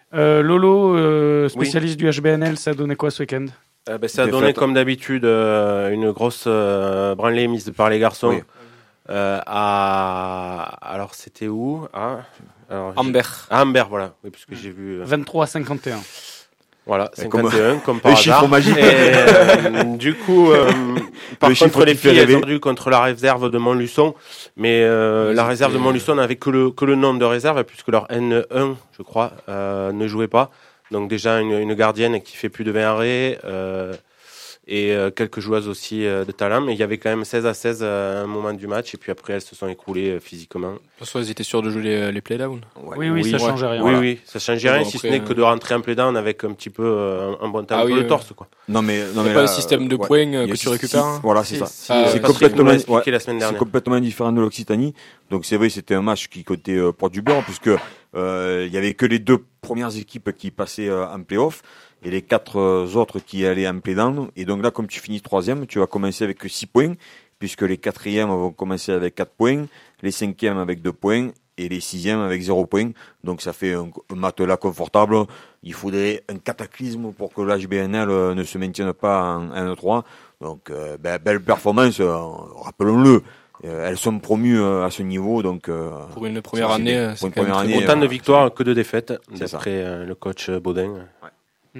Euh, Lolo, euh, spécialiste oui. du H B N L, ça a donné quoi ce week-end? euh, ben, Ça a donné, comme d'habitude, euh, une grosse euh, branlée mise par les garçons. Oui. Euh, à... Alors, c'était où ah, alors, Amber. À Amber, voilà. Oui, parce que j'ai vu... Euh... vingt-trois à cinquante et un. Voilà, cinquante et un, comme, comme par le hasard. Chiffre magique. Et, euh, du coup, euh, par le contre, les filles, elles ont perdu contre la réserve de Montluçon. Mais euh, oui, la réserve de Montluçon n'avait que le, que le nom de réserve, puisque leur N un, je crois, euh, ne jouait pas. Donc déjà, une, une gardienne qui fait plus de vingt arrêts, euh, et euh, quelques joueuses aussi euh, de talent. Mais il y avait quand même seize à seize à un moment du match, et puis après, elles se sont écroulées euh, physiquement. De toute façon, elles étaient sûres de jouer les, les play-down. Ouais. Oui, oui, oui, ça ouais. changeait rien. Oui, voilà. oui, ça changeait rien, bon, si après, ce n'est que de rentrer en play-down avec un petit peu euh, un bon talent ah, oui, le torse, quoi. Non, mais, non, mais là, pas le système de ouais. points que tu récupères. Si, voilà, c'est ça. Si, ah, c'est complètement, ouais, la semaine c'est complètement différent de l'Occitanie. Donc, c'est vrai, c'était un match qui cotait euh, pour du beurre, puisque, euh, il y avait que les deux premières équipes qui passaient euh, en play-off. Et les quatre autres qui allaient en play-down. Et donc là, comme tu finis troisième, tu vas commencer avec six points, puisque les quatrièmes vont commencer avec quatre points, les cinquièmes avec deux points, et les sixièmes avec zéro point. Donc ça fait un, un matelas confortable. Il faudrait un cataclysme pour que l'H B N L ne se maintienne pas en un trois. Donc, euh, ben, belle performance, euh, rappelons-le. Euh, elles sont promues euh, à ce niveau, donc euh, pour une première année, c'est pour une première année, autant de victoires que de défaites, d'après euh, le coach Baudin. Ouais.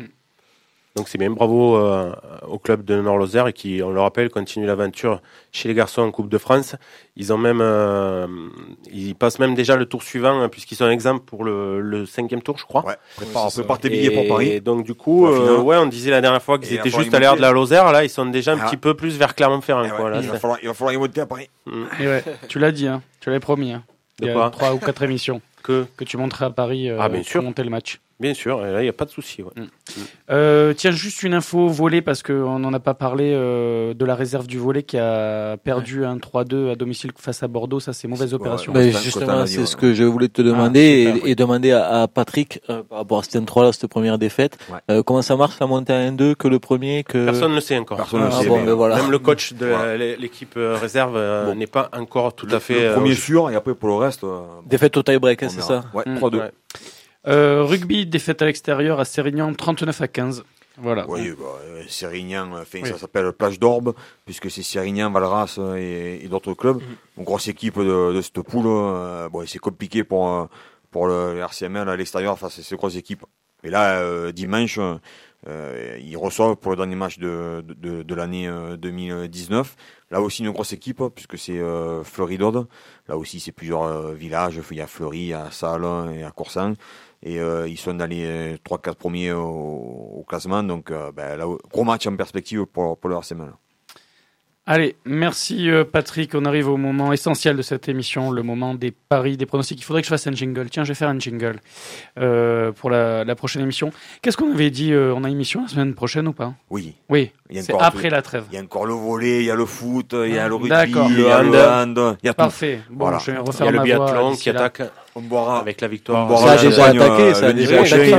Donc c'est bien, bravo euh, au club de Nord-Lozère et qui, on le rappelle, continue l'aventure chez les garçons en Coupe de France. Ils ont même, euh, ils passent même déjà le tour suivant hein, puisqu'ils sont en exemple pour le, le cinquième tour, je crois. Ouais, prépare, oui, prépare tes billets pour Paris. Et donc du coup, euh, ouais, on disait la dernière fois qu'ils et étaient juste à l'air de la Lozère. Là, ils sont déjà un ah. petit peu plus vers Clermont-Ferrand. Ouais, quoi, là, il, va falloir, il va falloir y monter à Paris. Mm. Et ouais, tu l'as dit, hein, tu l'avais promis. Hein. Il y a trois ou quatre émissions que que tu monterais à Paris euh, ah, bien pour sûr. monter le match. Bien sûr, et là, il n'y a pas de souci. Ouais. Mm. Euh, tiens, juste une info volley, parce qu'on n'en a pas parlé euh, de la réserve du volley qui a perdu ouais. un trois deux à domicile face à Bordeaux. Ça, c'est mauvaise opération. Ouais, bah, justement, c'est ce que je voulais te demander ah, super, et, oui. et demander à, à Patrick euh, par rapport à cette trois là, cette première défaite. Ouais. Euh, comment ça marche la montée à un deux, que le premier que... Personne ne sait encore. Personne ne ah, sait. Bon, ben voilà. Même le coach de voilà. l'équipe réserve euh, bon. n'est pas encore tout le, à fait... Le premier euh, sûr, et après pour le reste... Euh, défaite au tie-break, hein, c'est ça Ouais, mmh. trois deux. Ouais. Euh, rugby, défaite à l'extérieur à Sérignan, trente-neuf à quinze. Voilà. Oui, bah, euh, Sérignan, enfin, oui. ça s'appelle Plage d'Orbe, puisque c'est Sérignan, Valras et, et d'autres clubs. Mm-hmm. Une grosse équipe de, de cette poule. Euh, bon, c'est compliqué pour, pour le R C M L à l'extérieur face à ces grosses équipes. Et là, euh, dimanche, euh, ils reçoivent pour le dernier match de, de, de l'année euh, deux mille dix-neuf. Là aussi, une grosse équipe, puisque c'est euh, Fleury-Dode. Là aussi, c'est plusieurs euh, villages. Il y a Fleury, il y a Salles et à Coursan. Et euh, ils sont dans les trois quatre premiers au, au classement. Donc, euh, ben, là, gros match en perspective pour, pour le R C M L. Allez, merci Patrick. On arrive au moment essentiel de cette émission, le moment des paris, des pronostics. Il faudrait que je fasse un jingle. Tiens, je vais faire un jingle euh, pour la, la prochaine émission. Qu'est-ce qu'on avait dit euh, On a une émission la semaine prochaine ou pas? Oui. Oui, c'est après la trêve. Il y a encore le volley, il y a le foot, il y a le rugby, D'accord. il y a le hand. Il y a tout. Parfait. Bon, voilà. je vais il refaire y a le ma biathlon voix qui attaque. On boira avec la victoire. On boira ça a déjà attaqué, ça a déjà attaqué.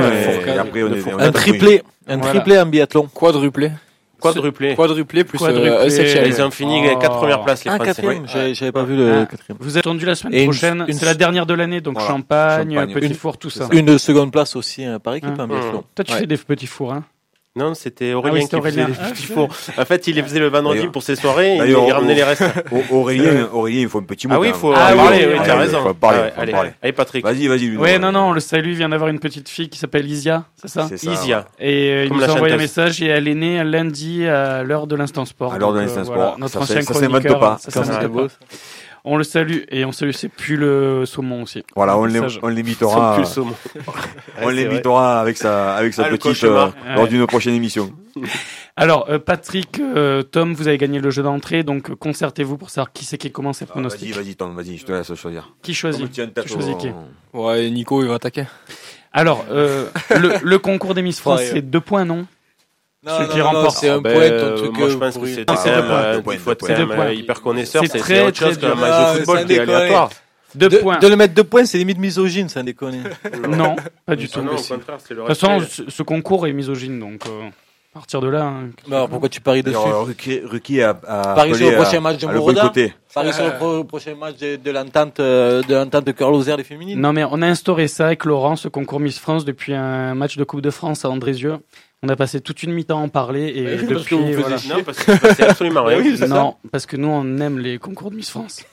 Un triplé, un triplé en biathlon. Quadruplé. Quadruplé. Quadruplé plus Quadruplé. Euh, septième. Ils ont fini les quatre premières places, les ah, Français. quatrième. J'avais, j'avais pas vu le ah, quatrième. Vous êtes attendu la semaine Et prochaine. Une, une... C'est la dernière de l'année, donc voilà. champagne, champagne, petit une, four, tout ça. Une seconde place aussi hein, par équipe hein. en biathlon. Toi, tu ouais. fais des petits fours, hein? Non, c'était Aurélien ah oui, qui Aurélien. faisait les ah, petits fours. En fait, il les faisait le vendredi pour ses soirées, et il ramenait les restes. Aurélien, Aurélien, il faut un petit mot. Ah oui, il faut ah, parler, oui, oui, t'as raison. Faut parler, ah, allez, parler. allez, Patrick. Vas-y, vas-y. Ouais, non, non, le salut vient d'avoir une petite fille qui s'appelle Isia, c'est ça? C'est ça. Isia. Et euh, il nous a envoyé un message et elle est née lundi à l'heure de l'Instant Sport. À l'heure de euh, l'Instant voilà, Sport. notre ça ancien ça s'invente pas. Ça s'invente pas. On le salue et on salue ses pulls euh, saumon aussi. Voilà, on, les, on l'invitera. on l'invitera avec sa, avec sa ah, petite euh, ouais. lors d'une prochaine émission. Alors, euh, Patrick, euh, Tom, vous avez gagné le jeu d'entrée, donc euh, concertez-vous pour savoir qui c'est qui commence à ah, pronostiquer. Vas-y, vas-y, Tom, vas-y, je te laisse choisir. Qui choisit Qui choisit qui Ouais, Nico, il va attaquer. Alors, euh, le, le concours des Miss France, ouais, c'est deux points, non? Non, Celui non, qui remporte. C'est un ben, point, ton truc. Moi, je pense que c'est il faut être quand même hyper connaisseur. C'est très, autre chose qu'un match de football qui est aléatoire. Deux de, points. De le mettre deux points, c'est limite misogyne, ça déconne. Non, pas du tout. Non, de toute façon, ce, ce concours est misogyne, donc. Euh... À partir de là. Hein, alors pourquoi tu paries dessus? Ruki a, a parie sur le prochain match de Moroda. Parie sur le pro- prochain match de, de l'entente euh, de l'entente de Cœur-Lozère des féminines. Non mais on a instauré ça avec Laurent, ce concours Miss France depuis un match de Coupe de France à Andrézieux. On a passé toute une mi-temps à en parler et oui, depuis parce que vous voilà. faisiez Non, parce que c'est absolument rien. Oui, non, parce que nous on aime les concours de Miss France.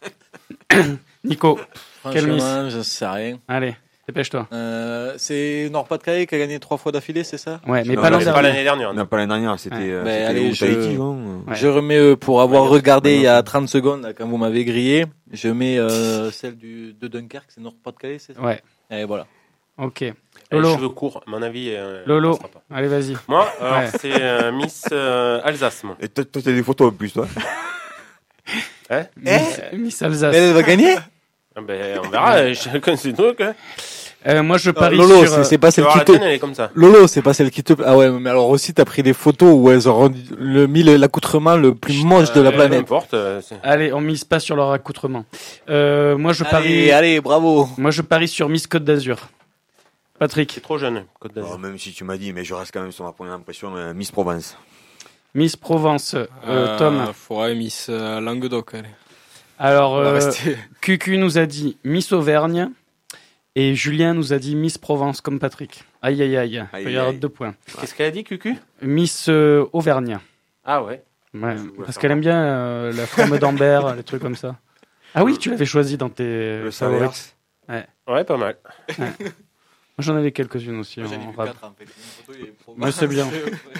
Nico, quel Miss? Je sais rien. Allez. Dépêche-toi. Euh, c'est Nord-Pas-de-Calais qui a gagné trois fois d'affilée, c'est ça? Ouais, mais non, pas, non, l'an pas l'année dernière. Non, pas l'année dernière, c'était, ouais. euh, Mais c'était allez, je... Tahiti, non ouais. Je remets, euh, pour avoir ouais, regardé il y a trente secondes, là, quand vous m'avez grillé, je mets euh, celle du, de Dunkerque, c'est Nord-Pas-de-Calais, c'est ça? Ouais. Et voilà. Ok. Lolo. Les cheveux courts, à mon avis. Euh, Lolo, allez, vas-y. Moi, alors, ouais. c'est euh, Miss euh, Alsace, moi. Et toi, toi, t'as des photos en plus, toi. Hein? Miss, Miss Alsace. Mais elle va gagner? Ah ben, on verra, chacun ses trucs. Hein. Euh, moi, je parie Lolo, sur... c'est, c'est pas celle qui te... elle est comme ça. Lolo, c'est pas celle qui te... Ah ouais, mais alors aussi, t'as pris des photos où elles ont le, mis l'accoutrement le plus moche de la euh, planète. Importe, euh, allez, on mise pas sur leur accoutrement. Euh, moi, je allez, parie... Allez, bravo. Moi, je parie sur Miss Côte d'Azur. Patrick. C'est trop jeune, Côte d'Azur. Oh, même si tu m'as dit, mais je reste quand même sur ma première impression, euh, Miss Provence. Miss Provence, euh, euh, Tom. Faudrait Miss euh, Languedoc, allez. Alors, euh, Q Q nous a dit Miss Auvergne. Et Julien nous a dit Miss Provence comme Patrick. Aïe aïe aïe. aïe Il y aura deux points. Qu'est-ce qu'elle a dit, Q Q? Miss euh, Auvergne. Ah ouais. Ouais, parce qu'elle aime bien euh, la forme d'Amber, les trucs comme ça. Ah oui, tu l'avais choisi dans tes le favorites. Ouais. Ouais, pas mal. Ouais. Moi, j'en avais quelques-unes aussi. Moi, en en rap. En fait. Mais c'est bien.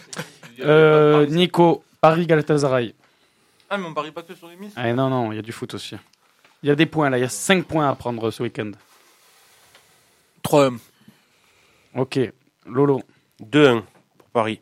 euh, Nico, Paris-Galatasaray. Ah, mais on parie pas que sur les Miss. Ah, non, non, il y a du foot aussi. Il y a des points là, il y a cinq points à prendre ce week-end. trois un. Ok, Lolo. deux un pour Paris.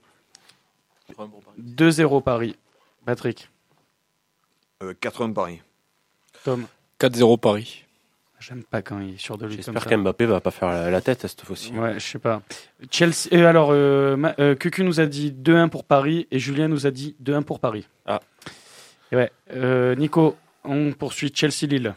deux zéro Paris. Patrick. Euh, quatre un Paris. Tom. quatre zéro Paris. J'aime pas quand il est sûr de lui. J'espère qu'Mbappé va pas faire la, la tête à cette fois-ci. Ouais, je sais pas. Chelsea. Euh, alors, euh, euh, Q Q nous a dit deux un pour Paris et Julien nous a dit deux un pour Paris. Ah. Et ouais. Euh, Nico, on poursuit Chelsea-Lille.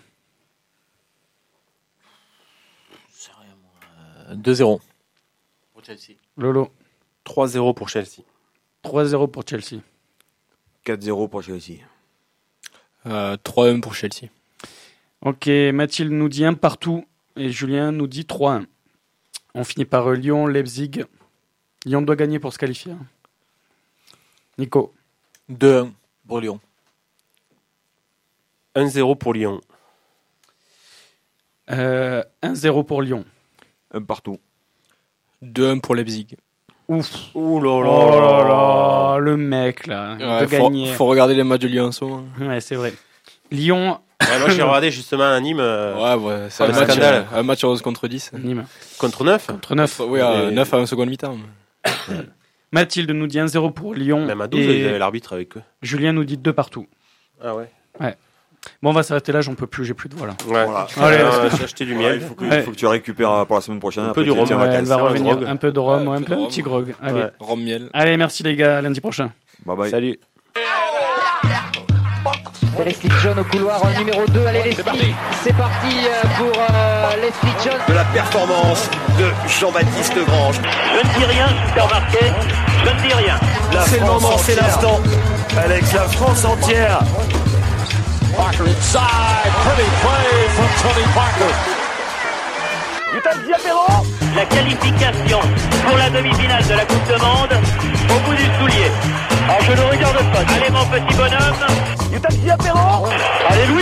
deux zéro pour Chelsea. Lolo. trois zéro pour Chelsea. trois zéro pour Chelsea. quatre zéro pour Chelsea. Euh, trois un pour Chelsea. Ok, Mathilde nous dit un partout et Julien nous dit trois un. On finit par Lyon, Leipzig. Lyon doit gagner pour se qualifier. Nico. deux un pour Lyon. un zéro pour Lyon. Euh, un zéro pour Lyon. Un partout. deux un pour Leipzig. Ouf. Ouh là là, oh là là, le mec là, il ouais, peut faut, gagner. Faut regarder les matchs de Lyon en ce moment. Ouais, c'est vrai. Lyon. Ouais, moi j'ai regardé justement à Nîmes. Euh, ouais, ouais, c'est un match, scandale. un match onze contre dix. Nîmes. Contre neuf Contre neuf. Oui, à neuf à un seconde mi-temps. Mathilde nous dit un zéro pour Lyon. Même à douze, et ils avaient l'arbitre avec eux. Julien nous dit deux partout. Ah ouais. Ouais. Bon, on va s'arrêter là, j'en peux plus, j'ai plus de voix là. Ouais. Voilà. Allez, euh, j'ai acheté du miel. Ouais, il faut que, ouais. faut que tu récupères pour la semaine prochaine. Un peu du rhum. Ouais, elle va revenir. Un, un peu de rhum, ouais, un, peu un petit grog. Allez. Ouais. Rhum miel. Allez, merci les gars, à lundi prochain. Bye bye. Salut. C'est les Street John au couloir numéro deux. Allez les Street, c'est parti pour euh, les Street John. De la performance de Jean-Baptiste Grange. Je ne dis rien, super marqué. Je ne dis rien. La c'est le moment, c'est l'instant. Alex, la France entière. Parker inside. Pretty play from Tony Parker. La qualification pour la demi-finale de la Coupe de Monde au bout du soulier. Alors je ne regarde pas. Allez mon petit bonhomme. Allez Louis.